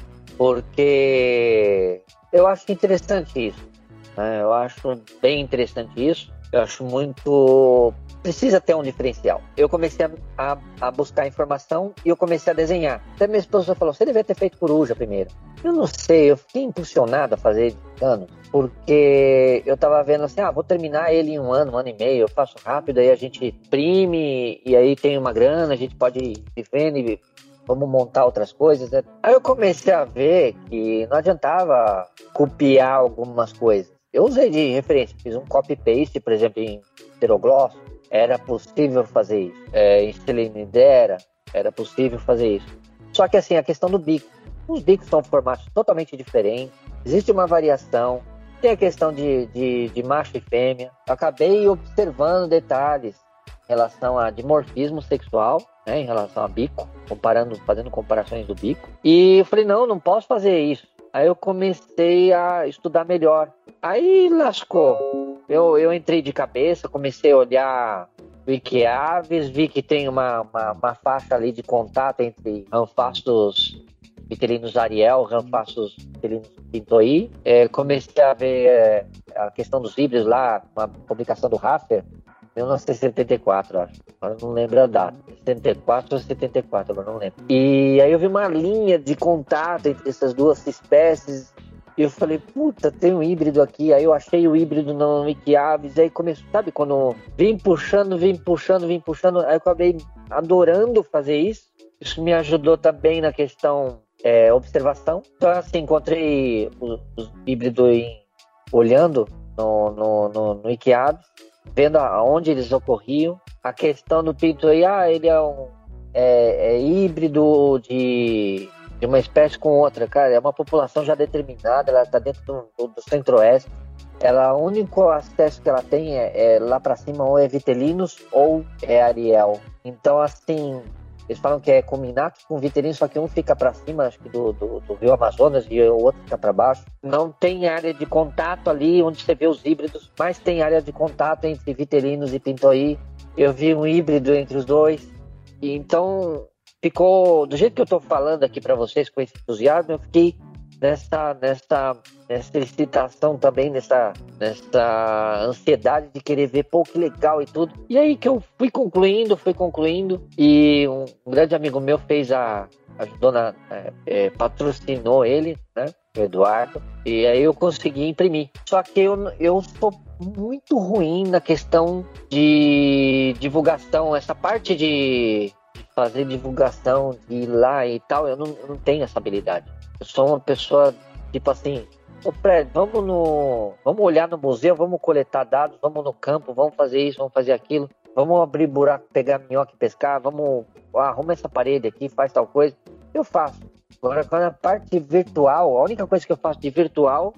[SPEAKER 5] Porque eu acho interessante isso. Né? Eu acho bem interessante isso. Eu acho muito... Precisa ter um diferencial. Eu comecei a buscar informação e eu comecei a desenhar. Até minha esposa falou, você devia ter feito coruja primeiro. Eu não sei, eu fiquei impulsionado a fazer Tucanos, porque eu tava vendo assim, vou terminar ele em um ano e meio, eu faço rápido, aí a gente imprime, e aí tem uma grana, a gente pode ir vivendo e vamos montar outras coisas. Né? Aí eu comecei a ver que não adiantava copiar algumas coisas. Eu usei de referência, fiz um copy-paste, por exemplo, em Pterogloss, era possível fazer isso. Em Selenidera, era possível fazer isso. Só que assim, a questão do bico. Os bicos são formatos totalmente diferentes, existe uma variação, tem a questão de macho e fêmea. Eu acabei observando detalhes em relação a dimorfismo sexual, né, em relação a bico, fazendo comparações do bico. E eu falei, não posso fazer isso. Aí eu comecei a estudar melhor. Aí lascou. Eu entrei de cabeça, comecei a olhar Wikiaves, vi que tem uma faixa ali de contato entre Amphistos vitelinos Ariel, Amphistos vitelinos Pintoi. Comecei a ver a questão dos híbridos lá, uma publicação do Raffer, 1974, acho. Agora não lembro a data. 74 ou 74, agora não lembro. E aí eu vi uma linha de contato entre essas duas espécies. E eu falei, puta, tem um híbrido aqui. Aí eu achei o híbrido no Wikiaves. Aí começou, sabe, quando vim puxando. Aí eu acabei adorando fazer isso. Isso me ajudou também na questão observação. Então, assim, encontrei os híbridos olhando no Wikiaves, vendo aonde eles ocorriam. A questão do pinto aí, ele é é híbrido de uma espécie com outra, cara. É uma população já determinada, ela está dentro do Centro-Oeste. O único acesso que ela tem é lá para cima, ou é Vitelinos ou é Ariel. Então, assim, eles falam que é combinato com Vitelinos, só que um fica para cima, acho que do Rio Amazonas, e o outro fica para baixo. Não tem área de contato ali onde você vê os híbridos, mas tem área de contato entre Vitelinos e Pintoí. Eu vi um híbrido entre os dois. E então, ficou do jeito que eu estou falando aqui para vocês, com esse entusiasmo, eu fiquei nessa excitação também, nessa ansiedade de querer ver, pô, que legal e tudo. E aí que eu fui concluindo, e um grande amigo meu patrocinou ele, né, o Eduardo, e aí eu consegui imprimir. Só que eu sou muito ruim na questão de divulgação, essa parte de fazer divulgação, de ir lá e tal, eu não tenho essa habilidade. Eu sou uma pessoa, tipo assim, ô Fred, vamos olhar no museu, vamos coletar dados, vamos no campo, vamos fazer isso, vamos fazer aquilo, vamos abrir buraco, pegar minhoca e pescar, arruma essa parede aqui, faz tal coisa. Eu faço. Agora, quando a parte virtual, a única coisa que eu faço de virtual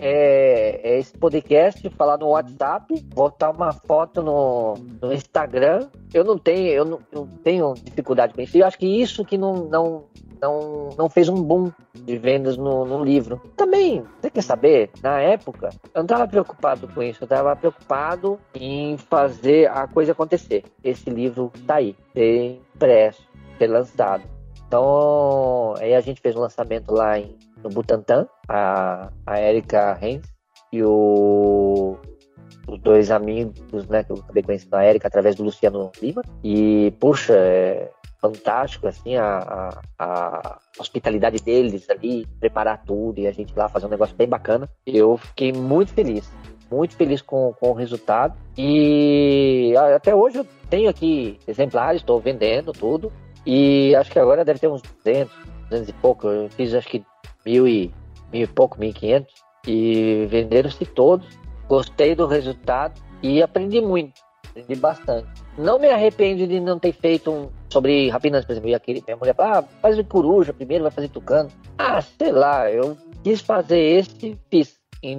[SPEAKER 5] é esse podcast, falar no WhatsApp, botar uma foto no Instagram. Eu não tenho dificuldade com isso. E eu acho que isso que não fez um boom de vendas no livro. Também, você quer saber? Na época, eu não estava preocupado com isso. Eu estava preocupado em fazer a coisa acontecer. Esse livro tá aí, ser impresso, ser lançado. Então, aí a gente fez um lançamento lá no Butantã, a Érica Renz e os dois amigos, né, que eu acabei conhecendo a Érica através do Luciano Lima. E, puxa, é fantástico, assim, a hospitalidade deles ali, preparar tudo e a gente lá fazer um negócio bem bacana. Eu fiquei muito feliz com o resultado. E até hoje eu tenho aqui exemplares, estou vendendo tudo. E acho que agora deve ter uns 200 e pouco. Eu fiz acho que 1.500 e venderam-se todos. Gostei do resultado e aprendi bastante. Não me arrependo de não ter feito sobre rapinas, por exemplo. Minha mulher fala, faz o coruja primeiro, vai fazer tucano. Sei lá, eu quis fazer esse, fiz.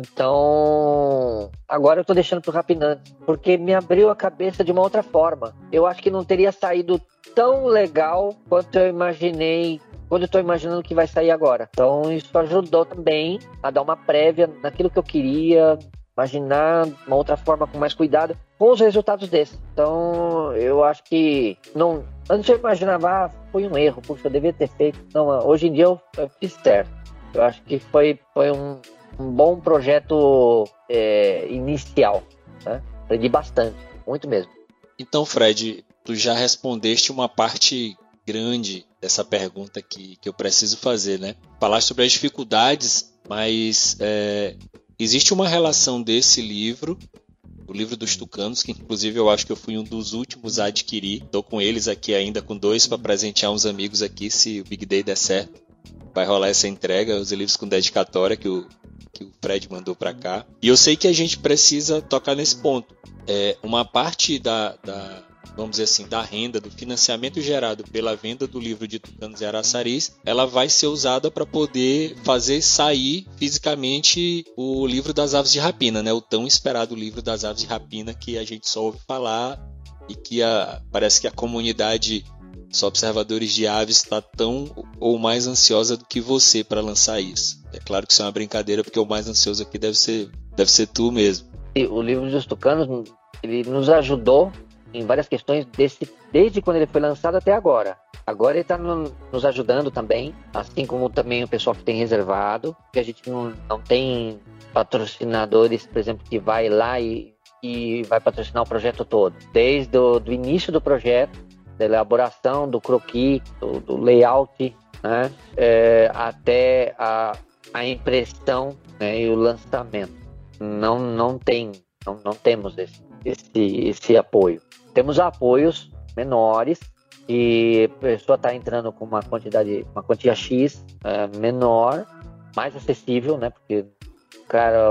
[SPEAKER 5] Então, agora eu tô deixando pro rapinante, porque me abriu a cabeça de uma outra forma. Eu acho que não teria saído tão legal quanto eu imaginei, quando eu tô imaginando que vai sair agora. Então, isso ajudou também a dar uma prévia naquilo que eu queria, imaginar uma outra forma com mais cuidado, com os resultados desse. Então, eu acho que antes eu imaginava, foi um erro, puxa, eu devia ter feito. Não, hoje em dia eu fiz certo. Eu acho que foi um bom projeto inicial, né? Aprendi bastante, muito mesmo.
[SPEAKER 2] Então, Fred, tu já respondeste uma parte grande dessa pergunta que eu preciso fazer, né? Falaste sobre as dificuldades, mas existe uma relação desse livro, o livro dos tucanos, que inclusive eu acho que eu fui um dos últimos a adquirir. Estou com eles aqui ainda, com 2 para presentear uns amigos aqui, se o Big Day der certo. Vai rolar essa entrega, os livros com dedicatória que o Fred mandou para cá. E eu sei que a gente precisa tocar nesse ponto. Uma parte vamos dizer assim, da renda, do financiamento gerado pela venda do livro de Tucanos e Araçaris, ela vai ser usada para poder fazer sair fisicamente o livro das aves de rapina, né? O tão esperado livro das aves de rapina que a gente só ouve falar e que parece que a comunidade dos observadores de aves está tão ou mais ansiosa do que você para lançar isso. É claro que isso é uma brincadeira, porque o mais ansioso aqui deve ser tu mesmo.
[SPEAKER 5] O livro dos tucanos, ele nos ajudou em várias questões desde quando ele foi lançado até agora. Agora ele está nos ajudando também, assim como também o pessoal que tem reservado, que a gente não tem patrocinadores, por exemplo, que vai lá e vai patrocinar o projeto todo. Desde o início do projeto, da elaboração, do croquis, do layout, né? Até a impressão, né? E o lançamento. Não temos esse apoio. Temos apoios menores e a pessoa está entrando com uma quantia X menor, mais acessível, né? Porque, cara,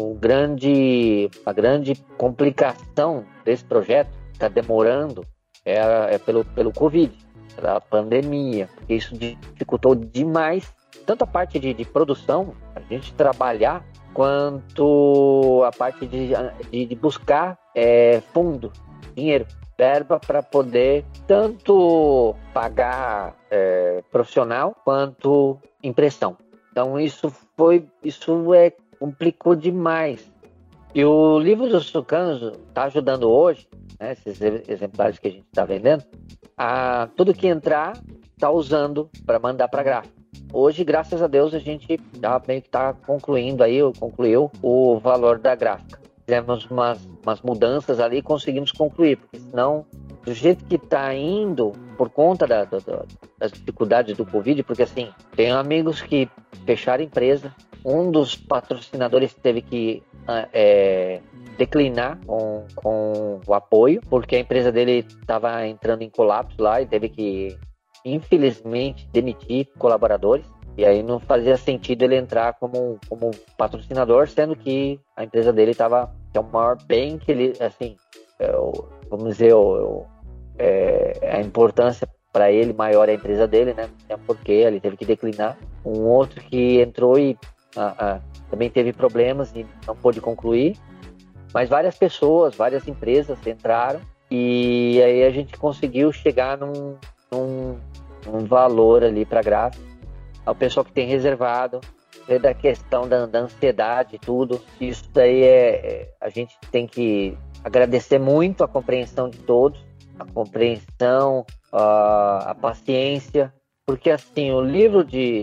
[SPEAKER 5] a grande complicação desse projeto está demorando pelo Covid. da pandemia, porque isso dificultou demais, tanto a parte de produção, a gente trabalhar, quanto a parte de buscar fundo, dinheiro, verba para poder tanto pagar profissional quanto impressão. Então isso complicou demais. E o livro dos Tucanos está ajudando hoje, né, esses exemplares que a gente está vendendo, a tudo que entrar está usando para mandar para gráfica. Hoje, graças a Deus, a gente já meio que está concluiu o valor da gráfica. Fizemos umas mudanças ali e conseguimos concluir, porque senão, do jeito que está indo, por conta das dificuldades do Covid, porque assim, tem amigos que fecharam a empresa, um dos patrocinadores teve que declinar com o apoio, porque a empresa dele estava entrando em colapso lá e teve que, infelizmente, demitir colaboradores. E aí não fazia sentido ele entrar como patrocinador, sendo que a empresa dele estava, que é o maior bem que ele, assim, vamos dizer, a importância para ele maior é a empresa dele, né? É porque ele teve que declinar. Um outro que entrou e também teve problemas e não pôde concluir. Mas várias pessoas, várias empresas entraram e aí a gente conseguiu chegar num valor ali para a gráfica. O pessoal que tem reservado, da questão da ansiedade e tudo, isso daí a gente tem que agradecer muito a compreensão de todos, a compreensão, a paciência, porque assim, o livro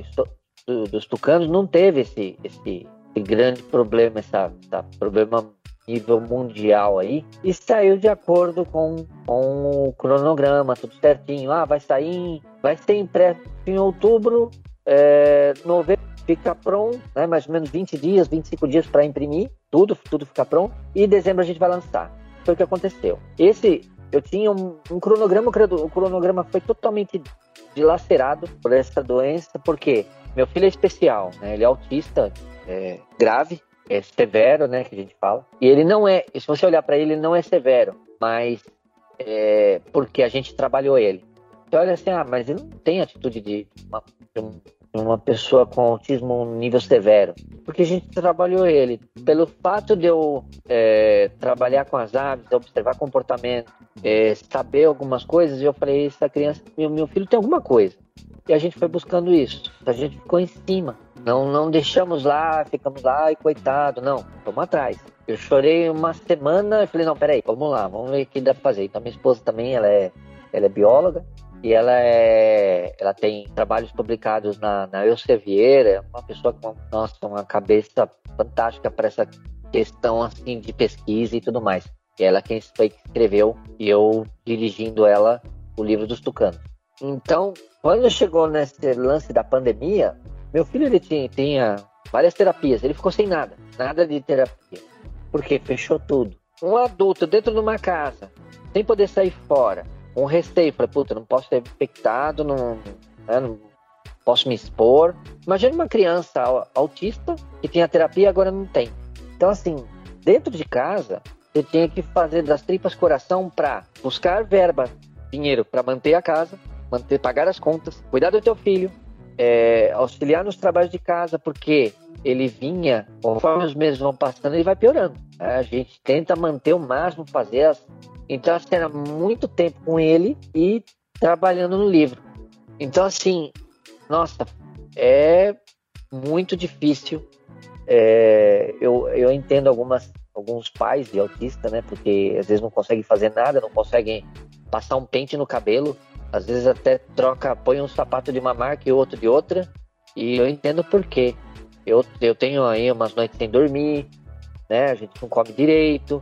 [SPEAKER 5] dos Tucanos não teve esse grande problema, esse problema nível mundial aí, e saiu de acordo com o cronograma, tudo certinho. Vai ser impresso em outubro, novembro fica pronto, né, mais ou menos 20 dias, 25 dias para imprimir, tudo fica pronto, e em dezembro a gente vai lançar. Foi o que aconteceu. Eu tinha um cronograma, o cronograma foi totalmente dilacerado por essa doença, porque meu filho é especial, né, ele é autista, grave, severo, né, que a gente fala, e ele não se você olhar para ele não é severo, mas porque a gente trabalhou ele. Você olha assim, mas ele não tem atitude de uma pessoa com autismo nível severo, porque a gente trabalhou ele. Pelo fato de eu trabalhar com as aves, observar comportamento, saber algumas coisas, eu falei, essa criança, meu filho tem alguma coisa. E a gente foi buscando isso, a gente ficou em cima. Não deixamos lá, ficamos lá e coitado, não, vamos atrás. Eu chorei uma semana e falei, não, peraí, vamos ver o que dá pra fazer. Então minha esposa também, ela é bióloga e ela tem trabalhos publicados na Elsevier, é uma pessoa com, uma cabeça fantástica para essa questão assim de pesquisa e tudo mais. E ela quem foi que escreveu e eu dirigindo ela o livro dos Tucanos. Então, quando chegou nesse lance da pandemia, meu filho ele tinha várias terapias, ele ficou sem nada de terapia, porque fechou tudo. Um adulto dentro de uma casa, sem poder sair fora, com receio, falei, não posso ser infectado, não posso me expor. Imagina uma criança autista que tinha terapia e agora não tem. Então assim, dentro de casa, eu tinha que fazer das tripas coração para buscar verba, dinheiro para manter a casa, pagar as contas, cuidar do teu filho, auxiliar nos trabalhos de casa, porque ele vinha, conforme os meses vão passando, ele vai piorando. A gente tenta manter o máximo, então assim, era muito tempo com ele e trabalhando no livro. Então assim, nossa, é muito difícil. Eu entendo alguns pais de autista, né, porque às vezes não conseguem fazer nada, não conseguem passar um pente no cabelo, às vezes até põe um sapato de uma marca e outro de outra, e eu entendo por quê. Eu tenho aí umas noites sem dormir, né? A gente não come direito,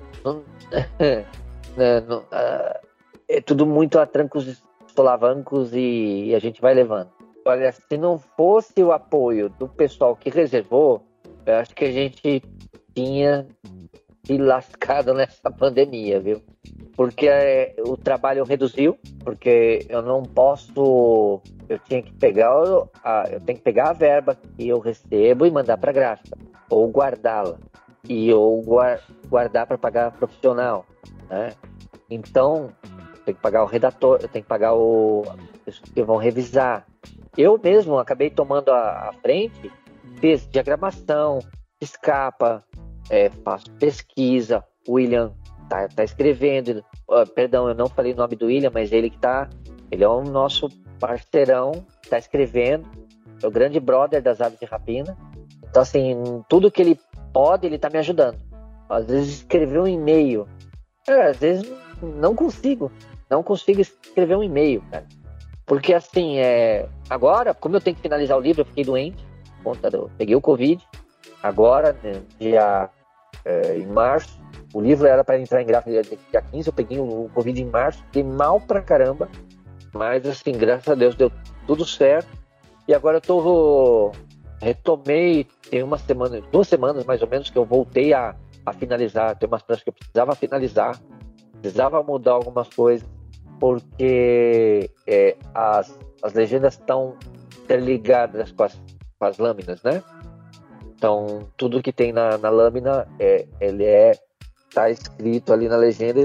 [SPEAKER 5] é tudo muito a trancos, solavancos e a gente vai levando. Olha, se não fosse o apoio do pessoal que reservou, eu acho que a gente tinha se lascado nessa pandemia, viu? Porque o trabalho reduziu, porque eu não posso, eu tenho que pegar a verba que eu recebo e mandar para a gráfica, ou guardá-la, ou guardar para pagar profissional, né? Então, tenho que pagar o redator, eu tenho que pagar as pessoas que vão revisar. Eu mesmo acabei tomando a frente, fiz diagramação, fiz capa, faço pesquisa, o William tá escrevendo, perdão, eu não falei o nome do William, mas ele é o nosso parceirão, tá escrevendo, é o grande brother das aves de rapina. Então, assim, tudo que ele pode, ele tá me ajudando. Às vezes escrever um e-mail, às vezes não consigo escrever um e-mail, cara. Porque, assim, agora, como eu tenho que finalizar o livro, eu fiquei doente, peguei o Covid, agora, em março, o livro era para entrar em gráfica dia 15, eu peguei o Covid em março, fiquei mal pra caramba, mas, assim, graças a Deus deu tudo certo, e agora eu retomei, tem 2 semanas mais ou menos, que eu voltei a finalizar, tem umas partes que eu precisava finalizar, precisava mudar algumas coisas, porque as legendas estão interligadas com as lâminas, né? Então, tudo que tem na lâmina, tá escrito ali na legenda,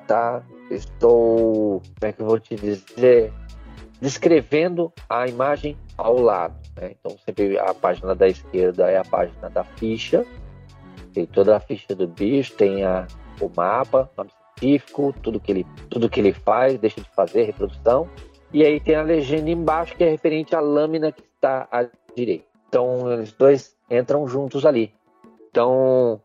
[SPEAKER 5] estou, como é que eu vou te dizer, descrevendo a imagem ao lado, né? Então, sempre a página da esquerda é a página da ficha, tem toda a ficha do bicho, tem o mapa, nome científico, tudo que ele faz, deixa de fazer, reprodução, e aí tem a legenda embaixo, que é referente à lâmina que está à direita. Então, eles dois entram juntos ali. Então,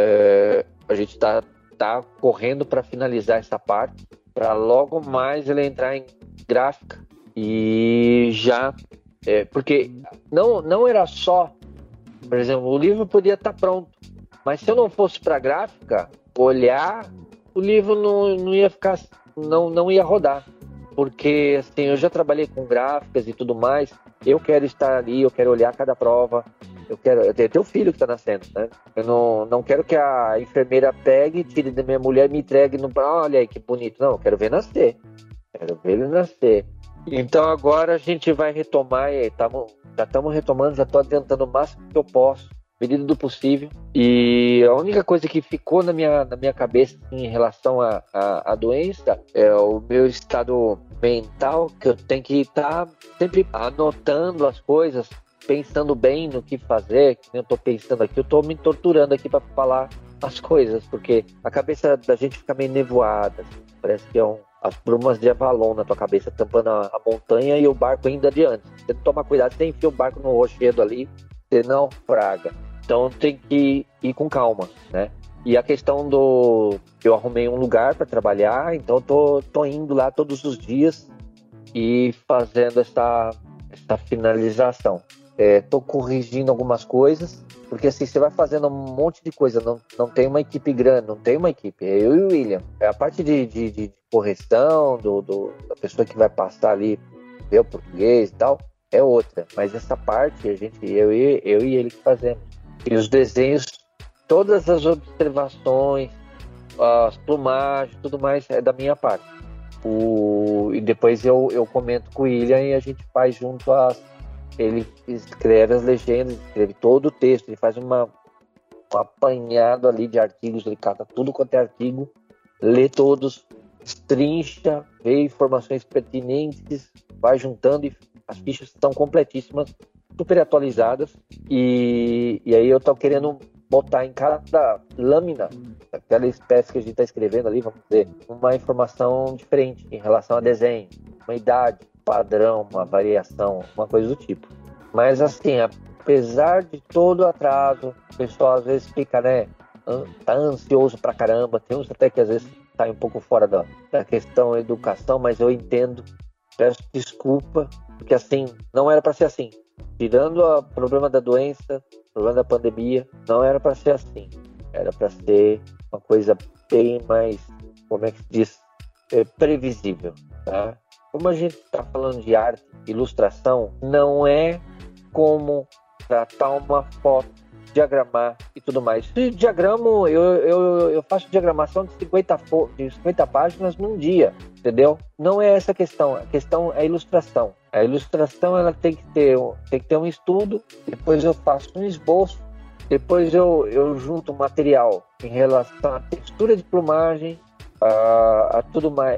[SPEAKER 5] a gente tá correndo para finalizar essa parte, para logo mais ele entrar em gráfica, e já... porque não era só... Por exemplo, o livro podia estar pronto, mas se eu não fosse para gráfica, olhar, o livro não ia ficar... Não ia rodar. Porque, assim, eu já trabalhei com gráficas e tudo mais, eu quero estar ali, eu quero olhar cada prova, eu tenho o filho que está nascendo, né? Eu não quero que a enfermeira pegue, tire da minha mulher e me entregue olha aí que bonito. Não, eu quero ver nascer. Quero ver ele nascer. Então agora a gente vai retomar, já estamos retomando, já estou adiantando o máximo que eu posso, medida do possível. E a única coisa que ficou na minha cabeça, assim, em relação à doença é o meu estado mental, que eu tenho que estar sempre anotando as coisas, pensando bem no que fazer. Que eu estou pensando aqui, eu estou me torturando aqui para falar as coisas, porque a cabeça da gente fica meio nevoada, parece que as brumas de Avalon na tua cabeça tampando a montanha e o barco indo adiante. Você tem que tomar cuidado, você enfia o barco no rochedo ali, você naufraga. Então tem que ir com calma, né? E a questão eu arrumei um lugar para trabalhar, então tô indo lá todos os dias e fazendo essa finalização. Tô corrigindo algumas coisas, porque assim, você vai fazendo um monte de coisa, não tem uma equipe grande, não tem uma equipe, é eu e o William. A parte de correção, da pessoa que vai passar ali, ver o português e tal, é outra. Mas essa parte, eu e ele que fazemos. E os desenhos, todas as observações, as plumagens, tudo mais é da minha parte. E depois eu comento com o William e a gente faz junto ele escreve as legendas, escreve todo o texto, ele faz um apanhado ali de artigos, ele cata tudo quanto é artigo, lê todos, destrincha, vê informações pertinentes, vai juntando e as fichas estão completíssimas, super atualizadas, e aí eu tô querendo botar em cada lâmina, aquela espécie que a gente está escrevendo ali, vamos dizer, uma informação diferente em relação a desenho, uma idade, padrão, uma variação, uma coisa do tipo. Mas assim, apesar de todo o atraso, o pessoal às vezes fica, né, tá ansioso pra caramba, tem uns até que às vezes tá um pouco fora da questão educação, mas eu entendo, peço desculpa, porque assim, não era para ser assim. Tirando o problema da doença, o problema da pandemia, não era para ser assim. Era para ser uma coisa bem mais, como é que se diz, previsível, tá? Como a gente está falando de arte, ilustração, não é como tratar uma foto, diagramar e tudo mais. Se diagramo, eu faço diagramação de 50 páginas num dia, entendeu? Não é essa a questão é a ilustração. A ilustração ela tem que ter um estudo, depois eu faço um esboço, depois eu junto material em relação à textura de plumagem, a tudo mais,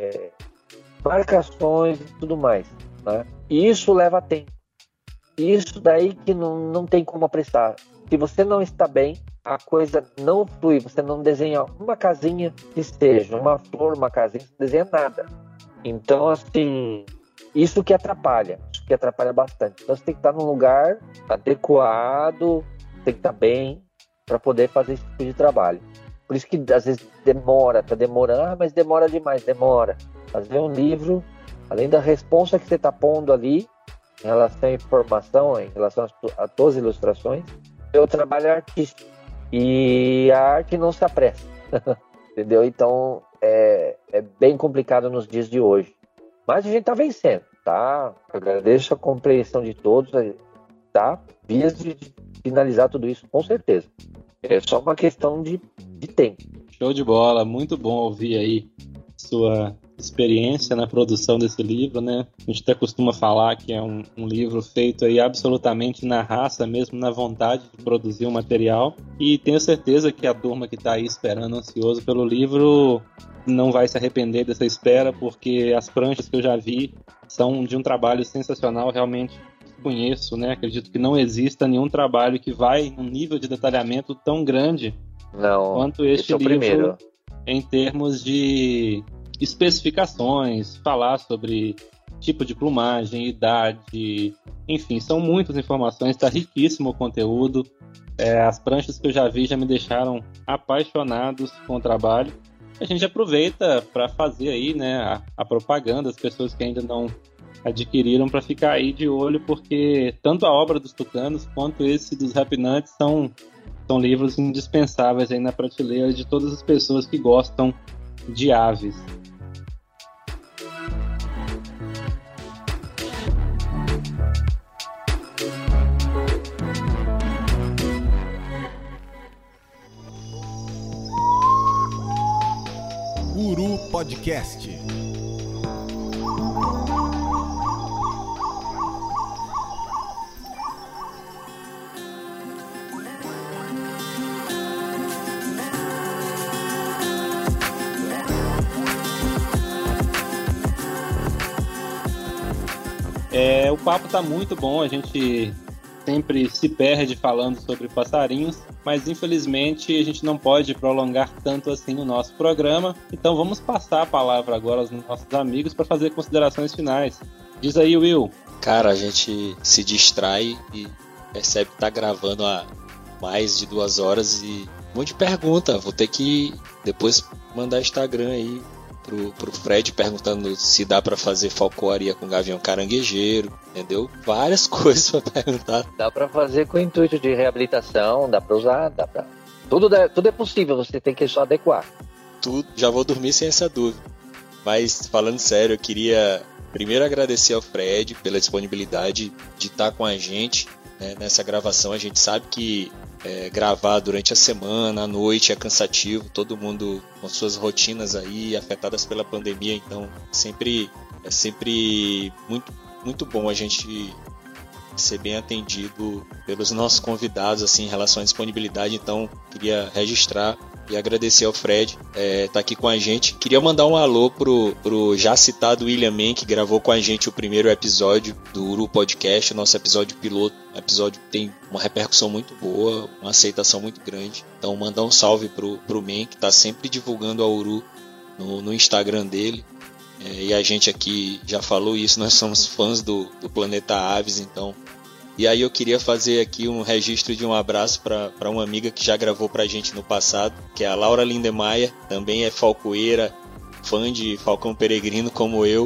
[SPEAKER 5] marcações e tudo mais, né? E isso leva tempo. Isso daí que não tem como apressar. Se você não está bem, a coisa não flui. Você não desenha uma casinha que seja, uma flor, uma casinha, você não desenha nada. Então, assim, isso que atrapalha bastante. Então, você tem que estar num lugar adequado, tem que estar bem para poder fazer esse tipo de trabalho. Por isso que às vezes tá demorando, mas demora demais, demora. Fazer um livro, além da responsa que você está pondo ali, em relação à informação, em relação a todas as ilustrações, o trabalho é artístico. E a arte não se apressa, entendeu? Então, é bem complicado nos dias de hoje. Mas a gente está vencendo, tá? Agradeço a compreensão de todos, tá? Vias de finalizar tudo isso, com certeza. É só uma questão de tempo.
[SPEAKER 4] Show de bola, muito bom ouvir aí sua experiência na produção desse livro, né? A gente até costuma falar que é um livro feito aí absolutamente na raça, mesmo na vontade de produzir um material, e tenho certeza que a turma que está aí esperando, ansioso pelo livro, não vai se arrepender dessa espera, porque as pranchas que eu já vi são de um trabalho sensacional, realmente conheço, né? Acredito que não exista nenhum trabalho que vai num nível de detalhamento tão grande quanto este livro, primeiro, em termos de especificações, falar sobre tipo de plumagem, idade, enfim, são muitas informações, está riquíssimo o conteúdo. As pranchas que eu já vi já me deixaram apaixonados com o trabalho. A gente aproveita para fazer aí, né, a propaganda, as pessoas que ainda não adquiriram, para ficar aí de olho, porque tanto a obra dos Tucanos quanto esse dos Rapinantes são livros indispensáveis aí na prateleira de todas as pessoas que gostam de aves.
[SPEAKER 1] Uru Podcast.
[SPEAKER 4] O papo tá muito bom, a gente sempre se perde falando sobre passarinhos, mas infelizmente a gente não pode prolongar tanto assim o nosso programa, então vamos passar a palavra agora aos nossos amigos para fazer considerações finais. Diz aí, Will.
[SPEAKER 2] Cara, a gente se distrai e percebe que tá gravando há mais de 2 horas e um monte de pergunta. Vou ter que depois mandar Instagram aí pro Fred perguntando se dá pra fazer falcoaria com gavião caranguejeiro, entendeu? Várias coisas pra perguntar.
[SPEAKER 5] Dá pra fazer com o intuito de reabilitação, dá pra usar, dá pra... Tudo é possível, você tem que só adequar.
[SPEAKER 2] Tudo, já vou dormir sem essa dúvida. Mas, falando sério, eu queria primeiro agradecer ao Fred pela disponibilidade de estar com a gente, né, nessa gravação. A gente sabe que gravar durante a semana, à noite é cansativo, todo mundo com suas rotinas aí afetadas pela pandemia, então é sempre muito, muito bom a gente ser bem atendido pelos nossos convidados assim, em relação à disponibilidade. Então queria registrar e agradecer ao Fred tá aqui com a gente. Queria mandar um alô pro já citado William Mann, que gravou com a gente o primeiro episódio do Uru Podcast, o nosso episódio piloto. O episódio tem uma repercussão muito boa, uma aceitação muito grande. Então mandar um salve pro Mann, que está sempre divulgando a Uru no Instagram dele. E a gente aqui já falou isso, nós somos fãs do Planeta Aves, então. E aí eu queria fazer aqui um registro de um abraço para uma amiga que já gravou pra gente no passado, que é a Laura Lindemeyer, também é falcoeira, fã de Falcão Peregrino como eu,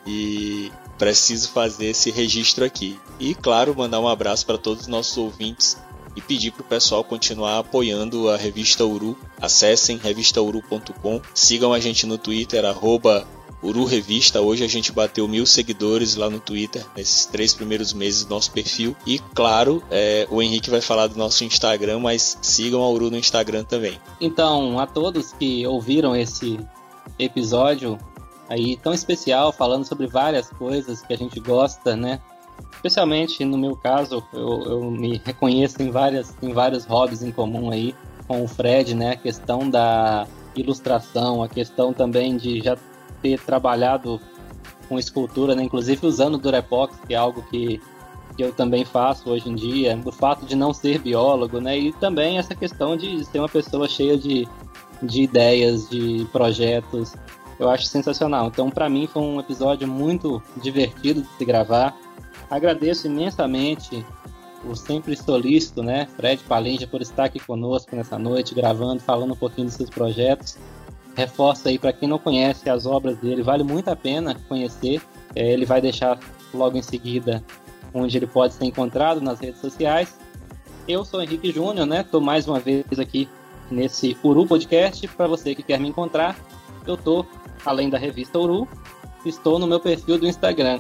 [SPEAKER 2] e preciso fazer esse registro aqui. E claro, mandar um abraço para todos os nossos ouvintes e pedir para o pessoal continuar apoiando a Revista Uru. Acessem revistauru.com, sigam a gente no Twitter, @Uru Revista. Hoje a gente bateu 1000 seguidores lá no Twitter, nesses 3 primeiros meses do nosso perfil. E claro, o Henrique vai falar do nosso Instagram, mas sigam a Uru no Instagram também.
[SPEAKER 4] Então, a todos que ouviram esse episódio aí tão especial, falando sobre várias coisas que a gente gosta, né? Especialmente no meu caso, eu me reconheço em vários hobbies em comum aí com o Fred, né? A questão da ilustração, a questão também de já ter trabalhado com escultura, né? Inclusive usando o Durepox, que é algo que eu também faço hoje em dia, o fato de não ser biólogo, né? E também essa questão de ser uma pessoa cheia de ideias, de projetos, eu acho sensacional. Então, para mim, foi um episódio muito divertido de se gravar. Agradeço imensamente o sempre solícito, né, Fred Palinja, por estar aqui conosco nessa noite, gravando, falando um pouquinho dos seus projetos. Reforço aí, para quem não conhece as obras dele, vale muito a pena conhecer. Ele vai deixar logo em seguida onde ele pode ser encontrado nas redes sociais. Eu sou Henrique Júnior, né? Estou mais uma vez aqui nesse Uru Podcast. Para você que quer me encontrar, eu estou, além da revista Uru, estou no meu perfil do Instagram,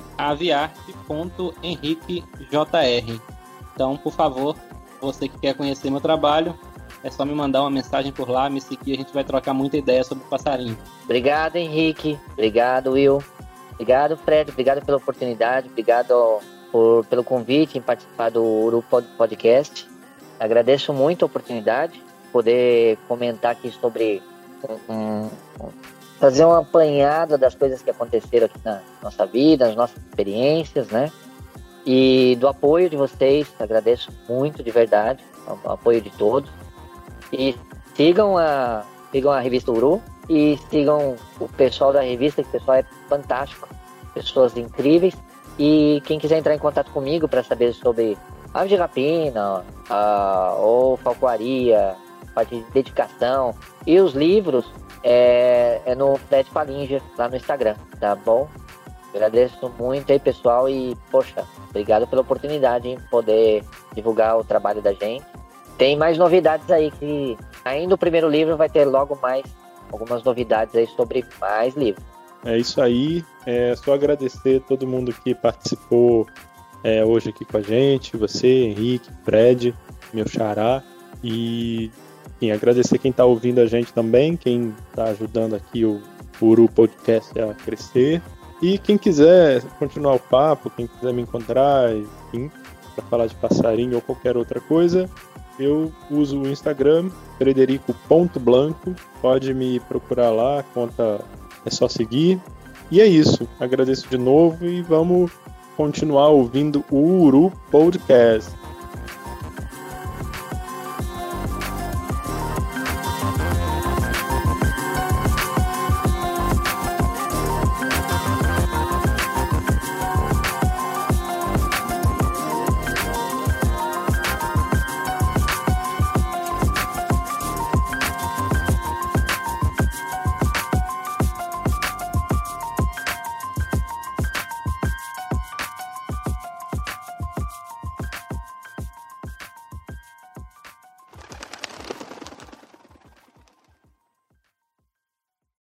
[SPEAKER 4] aviarte.henriquejr. Então, por favor, você que quer conhecer meu trabalho, é só me mandar uma mensagem por lá, me seguir, a gente vai trocar muita ideia sobre o passarinho.
[SPEAKER 5] Obrigado, Henrique. Obrigado, Will. Obrigado, Fred. Obrigado pela oportunidade. Obrigado pelo convite em participar do Uru Podcast. Agradeço muito a oportunidade, poder comentar aqui sobre fazer uma apanhada das coisas que aconteceram aqui na nossa vida, nas nossas experiências, né? E do apoio de vocês, agradeço muito de verdade, o apoio de todos. E sigam a revista Uru e sigam o pessoal da revista, que o pessoal é fantástico, pessoas incríveis. E quem quiser entrar em contato comigo para saber sobre aves de rapina, ou falcoaria, parte de dedicação e os livros, é no Fred Palinja, lá no Instagram, tá bom? Agradeço muito aí, pessoal, e, poxa, obrigado pela oportunidade em poder divulgar o trabalho da gente. Tem mais novidades aí, que ainda o primeiro livro vai ter logo mais algumas novidades aí sobre mais livros.
[SPEAKER 3] É isso aí, é só agradecer a todo mundo que participou hoje aqui com a gente, você, Henrique, Fred, meu xará, e agradecer quem está ouvindo a gente também, quem está ajudando aqui o Uru Podcast a crescer. E quem quiser continuar o papo, quem quiser me encontrar, enfim, para falar de passarinho ou qualquer outra coisa, eu uso o Instagram, frederico.blanco, pode me procurar lá, a conta é só seguir. E é isso, agradeço de novo e vamos continuar ouvindo o Uru Podcast.